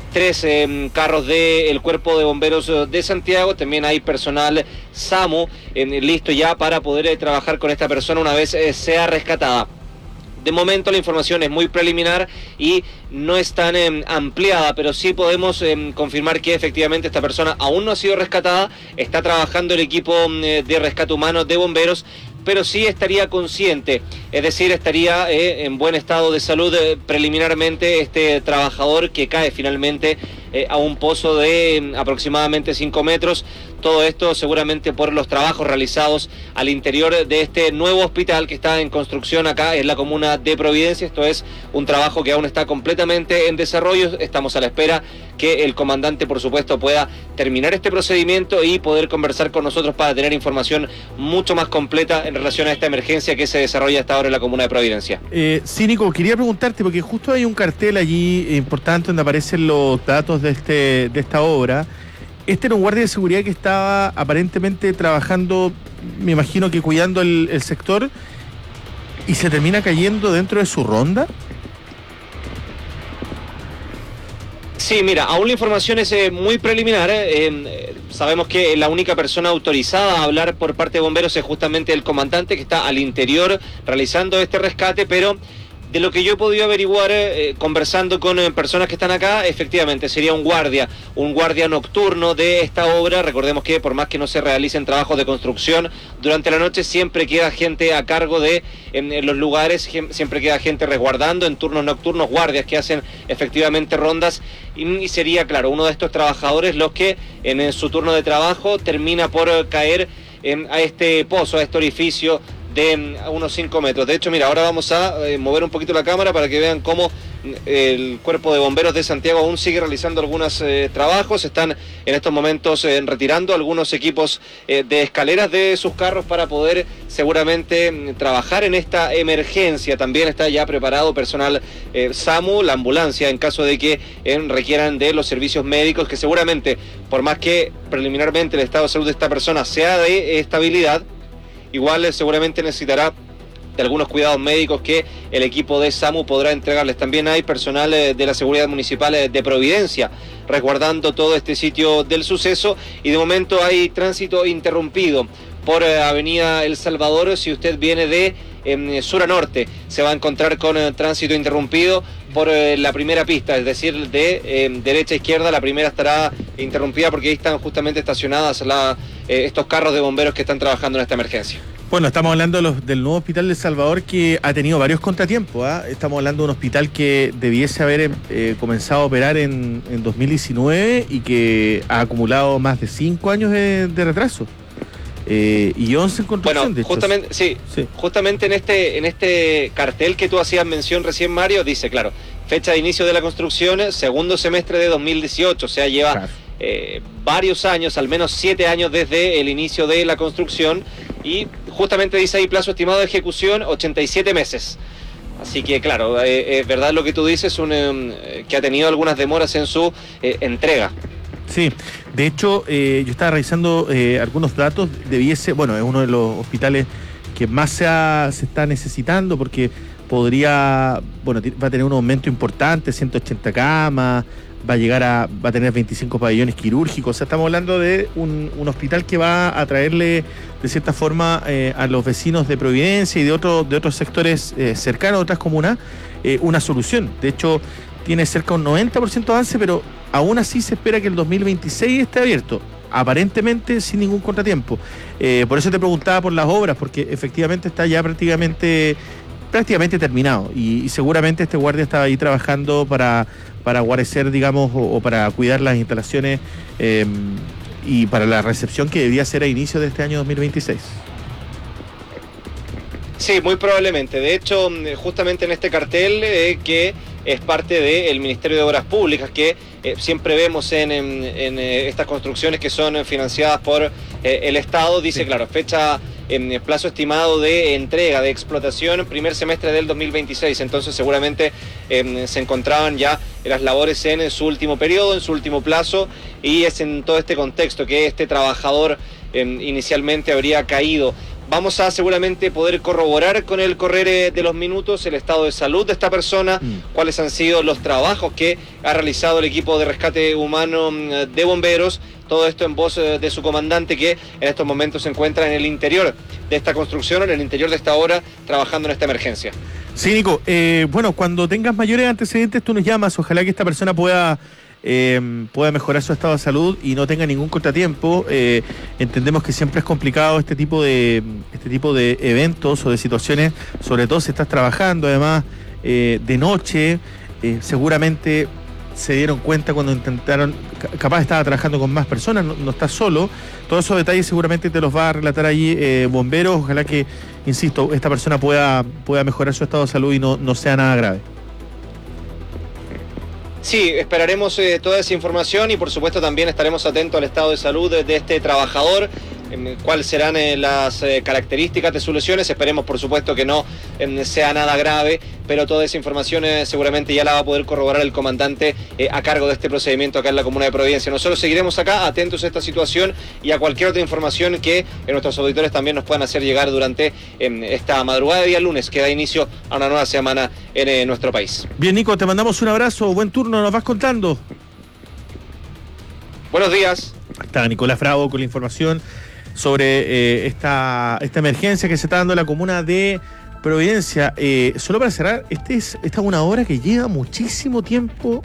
[SPEAKER 13] 3 carros del Cuerpo de Bomberos de Santiago. También hay personal SAMU listo ya para poder trabajar con esta persona una vez sea rescatada. De momento la información es muy preliminar y no es tan ampliada, pero sí podemos confirmar que efectivamente esta persona aún no ha sido rescatada. Está trabajando el equipo de rescate humano de bomberos, pero sí estaría consciente, es decir, estaría en buen estado de salud preliminarmente este trabajador que cae finalmente a un pozo de aproximadamente 5 metros. Todo esto seguramente por los trabajos realizados al interior de este nuevo hospital que está en construcción acá en la comuna de Providencia. Esto es un trabajo que aún está completamente en desarrollo. Estamos a la espera que el comandante, por supuesto, pueda terminar este procedimiento y poder conversar con nosotros para tener información mucho más completa en relación a esta emergencia que se desarrolla hasta ahora en la comuna de Providencia.
[SPEAKER 4] Sí, Nico, quería preguntarte, porque justo hay un cartel allí importante donde aparecen los datos de esta obra. Este era un guardia de seguridad que estaba aparentemente trabajando, me imagino que cuidando el sector, y se termina cayendo dentro de su ronda.
[SPEAKER 13] Sí, mira, aún la información es muy preliminar. Sabemos que la única persona autorizada a hablar por parte de bomberos es justamente el comandante, que está al interior realizando este rescate, pero de lo que yo he podido averiguar conversando con personas que están acá, efectivamente sería un guardia nocturno de esta obra. Recordemos que por más que no se realicen trabajos de construcción durante la noche, siempre queda gente a cargo de en los lugares, siempre queda gente resguardando en turnos nocturnos, guardias que hacen efectivamente rondas, y sería, claro, uno de estos trabajadores los que en su turno de trabajo termina por caer a este pozo, a este orificio de unos 5 metros. De hecho, mira, ahora vamos a mover un poquito la cámara para que vean cómo el Cuerpo de Bomberos de Santiago aún sigue realizando algunos trabajos. Están en estos momentos retirando algunos equipos de escaleras de sus carros para poder seguramente trabajar en esta emergencia. También está ya preparado personal SAMU, la ambulancia, en caso de que requieran de los servicios médicos, que seguramente, por más que preliminarmente el estado de salud de esta persona sea de estabilidad, igual seguramente necesitará de algunos cuidados médicos que el equipo de SAMU podrá entregarles. También hay personal de la Seguridad Municipal de Providencia resguardando todo este sitio del suceso, y de momento hay tránsito interrumpido por Avenida El Salvador. Si usted viene de sur a norte, se va a encontrar con tránsito interrumpido por la primera pista, es decir, de derecha a izquierda. La primera estará interrumpida porque ahí están justamente estacionadas estos carros de bomberos que están trabajando en esta emergencia.
[SPEAKER 4] Bueno, estamos hablando del nuevo hospital de El Salvador, que ha tenido varios contratiempos, ¿eh? Estamos hablando de un hospital que debiese haber comenzado a operar en 2019 y que ha acumulado más de 5 años de retraso. Y 11 en construcción.
[SPEAKER 13] Bueno, justamente en este cartel que tú hacías mención recién, Mario, dice, claro, fecha de inicio de la construcción, segundo semestre de 2018, o sea, lleva... Claro. Varios años, al menos 7 años desde el inicio de la construcción, y justamente dice ahí plazo estimado de ejecución 87 meses. Así que claro, es verdad lo que tú dices, que ha tenido algunas demoras en su entrega.
[SPEAKER 4] Sí, de hecho yo estaba revisando algunos datos, es uno de los hospitales que más se está necesitando, porque va a tener un aumento importante, 180 camas, va a tener 25 pabellones quirúrgicos. O sea, estamos hablando de un hospital que va a traerle de cierta forma a los vecinos de Providencia y de otros sectores cercanos, otras comunas, una solución. De hecho, tiene cerca de un 90% de avance, pero aún así se espera que el 2026 esté abierto, aparentemente sin ningún contratiempo. Por eso te preguntaba por las obras, porque efectivamente está ya prácticamente terminado, y seguramente este guardia estaba ahí trabajando para guarecer, digamos, o para cuidar las instalaciones y para la recepción que debía ser a inicio de este año 2026.
[SPEAKER 13] Sí, muy probablemente. De hecho, justamente en este cartel que es parte del Ministerio de Obras Públicas, que siempre vemos en estas construcciones que son financiadas por el Estado, dice, claro, fecha en plazo estimado de entrega, de explotación, primer semestre del 2026. Entonces seguramente se encontraban ya las labores en su último periodo, en su último plazo, y es en todo este contexto que este trabajador inicialmente habría caído. Vamos a seguramente poder corroborar con el correr de los minutos el estado de salud de esta persona, cuáles han sido los trabajos que ha realizado el equipo de rescate humano de bomberos. Todo esto en voz de su comandante, que en estos momentos se encuentra en el interior de esta construcción, en el interior de esta obra, trabajando en esta emergencia.
[SPEAKER 4] Sí, Nico, cuando tengas mayores antecedentes tú nos llamas, ojalá que esta persona pueda mejorar su estado de salud y no tenga ningún contratiempo. Entendemos que siempre es complicado este tipo de eventos o de situaciones, sobre todo si estás trabajando además de noche. Seguramente se dieron cuenta cuando intentaron, capaz estaba trabajando con más personas, no está solo. Todos esos detalles seguramente te los va a relatar allí bomberos. Ojalá que, insisto, esta persona pueda mejorar su estado de salud y no sea nada grave.
[SPEAKER 13] Sí, esperaremos toda esa información, y por supuesto también estaremos atentos al estado de salud de este trabajador, cuáles serán las características de sus lesiones. Esperemos por supuesto que no sea nada grave, pero toda esa información seguramente ya la va a poder corroborar el comandante a cargo de este procedimiento acá en la comuna de Providencia. Nosotros seguiremos acá atentos a esta situación y a cualquier otra información que nuestros auditores también nos puedan hacer llegar durante esta madrugada de día lunes, que da inicio a una nueva semana en nuestro país.
[SPEAKER 4] Bien, Nico, te mandamos un abrazo, buen turno, nos vas contando.
[SPEAKER 13] Buenos días.
[SPEAKER 4] Está Nicolás Bravo con la información sobre esta emergencia que se está dando en la comuna de Providencia. Solo para cerrar, esta es una obra que lleva muchísimo tiempo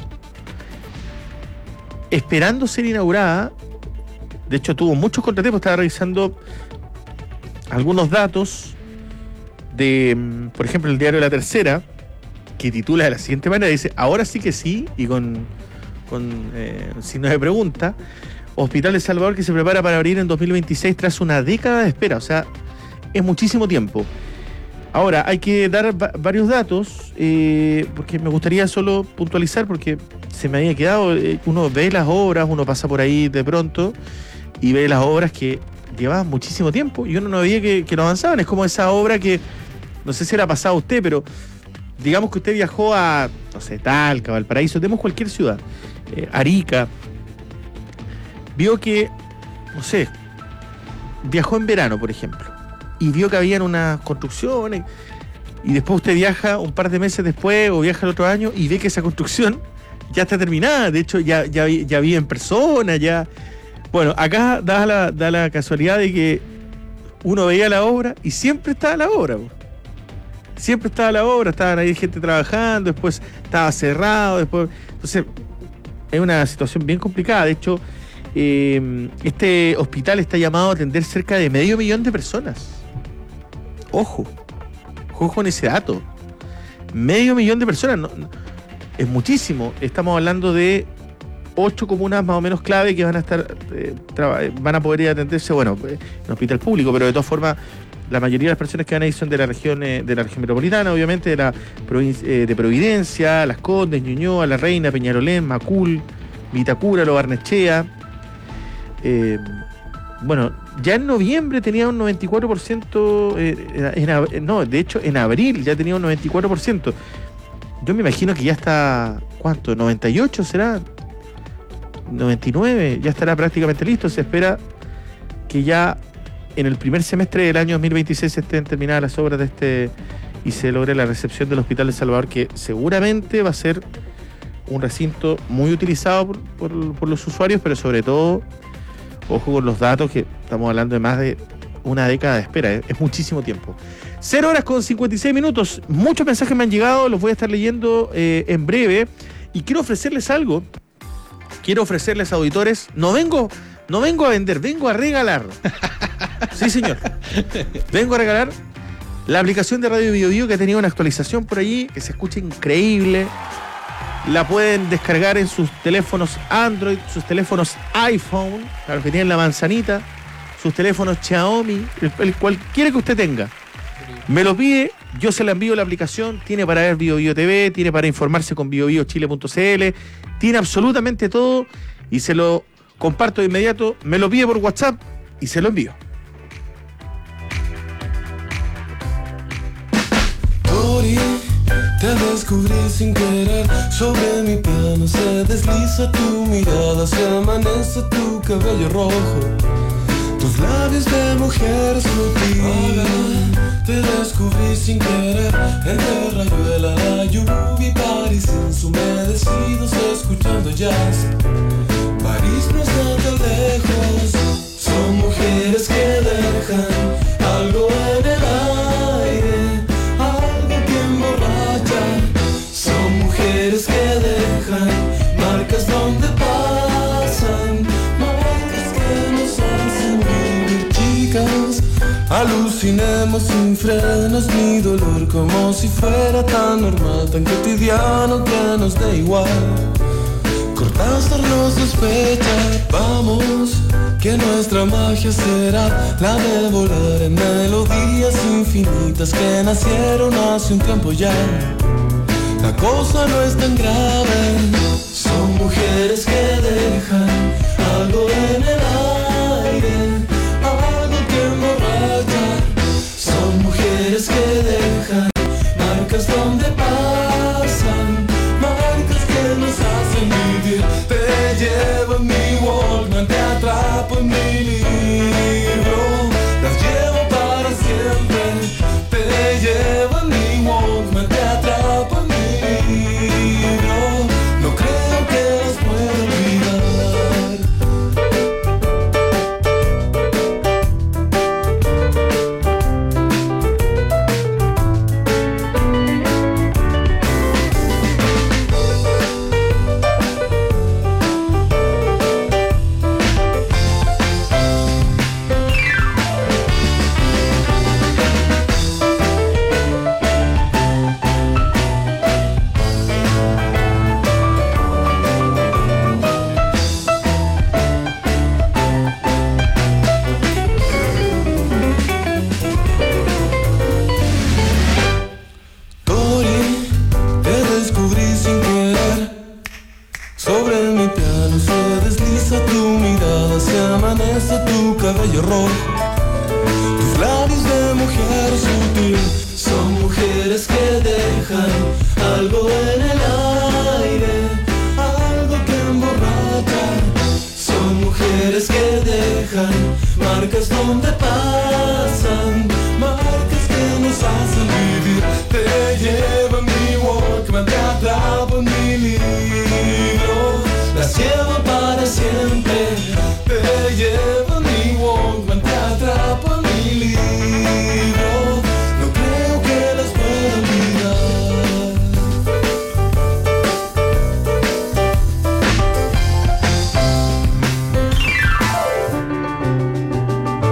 [SPEAKER 4] esperando ser inaugurada. De hecho, tuvo muchos contratiempos. Estaba revisando algunos datos de, por ejemplo, el diario La Tercera, que titula de la siguiente manera, dice: ahora sí que sí, y con signos de pregunta. Hospital de Salvador que se prepara para abrir en 2026 tras una década de espera. O sea, es muchísimo tiempo. Ahora, hay que dar varios datos, porque me gustaría solo puntualizar, porque se me había quedado. Uno ve las obras, uno pasa por ahí de pronto y ve las obras que llevaban muchísimo tiempo y uno no veía que no avanzaban. Es como esa obra que, no sé si era pasado a usted, pero digamos que usted viajó a, no sé, Talca, Valparaíso, tenemos cualquier ciudad, Arica. Vio que, no sé, viajó en verano, por ejemplo, y vio que habían unas construcciones, y después usted viaja un par de meses después o viaja el otro año y ve que esa construcción ya está terminada, de hecho ya vive en persona, ya. Bueno, acá da la casualidad de que uno veía la obra y siempre estaba la obra. Siempre estaba la obra, estaban ahí gente trabajando, después estaba cerrado, después. Entonces, es una situación bien complicada. De hecho, este hospital está llamado a atender cerca de 500.000 de personas. Ojo con ese dato. 500.000 de personas, no, es muchísimo. Estamos hablando de 8 comunas más o menos clave que van a estar van a poder atenderse, bueno, en un hospital público, pero de todas formas la mayoría de las personas que van a ir son de la región metropolitana, obviamente, de la provincia de Providencia, Las Condes, Ñuñoa, La Reina, Peñarolén, Macul, Vitacura, Lo Barnechea. Bueno, ya en noviembre tenía un 94%, de hecho en abril ya tenía un 94%. Yo me imagino que ya está, ¿cuánto? ¿98 será? 99, ya estará prácticamente listo. Se espera que ya en el primer semestre del año 2026 estén terminadas las obras de y se logre la recepción del Hospital de Salvador, que seguramente va a ser un recinto muy utilizado por los usuarios, pero sobre todo, ojo con los datos, que estamos hablando de más de una década de espera, es muchísimo tiempo. 0:56. Muchos mensajes me han llegado, los voy a estar leyendo en breve, y quiero ofrecerles algo. Quiero ofrecerles, auditores, no vengo a vender, vengo a regalar. Sí, señor. Vengo a regalar la aplicación de Radio Bio Bio, que ha tenido una actualización por allí, que se escucha increíble. La pueden descargar en sus teléfonos Android, sus teléfonos iPhone, claro, que tienen la manzanita, sus teléfonos Xiaomi, el cualquiera que usted tenga. Me lo pide, yo se la envío la aplicación, tiene para ver Bio Bio TV, tiene para informarse con biobiochile.cl, tiene absolutamente todo, y se lo comparto de inmediato. Me lo pide por WhatsApp y se lo envío.
[SPEAKER 14] Te descubrí sin querer, sobre mi piano se desliza tu mirada, se amanece tu cabello rojo, tus labios de mujer sutil. Te descubrí sin querer, entre rayuela, la lluvia y París ensumedecidos escuchando jazz. París no está tan lejos, son mujeres que dejan algo en el aire, algo que emborracha. Son mujeres que dejan marcas donde pasan, marcas que nos hacen vivir. Chicas, alucinemos sin frenos ni dolor, como si fuera tan normal, tan cotidiano que nos dé igual. Cortázar nos sospecha, vamos, que nuestra magia será la de volar en melodías infinitas que nacieron hace un tiempo ya. La cosa no es tan grave, son mujeres que dejan algo en el aire, algo que emborracha. Son mujeres que dejan marcas donde pasan, marcas que nos hacen vivir. Te llevo en mi Walkman, te atrapo en mi libro, las llevo para siempre. Te llevo en mi Walkman, te atrapo en mi libro, no creo que las pueda olvidar. Marcas donde pasan.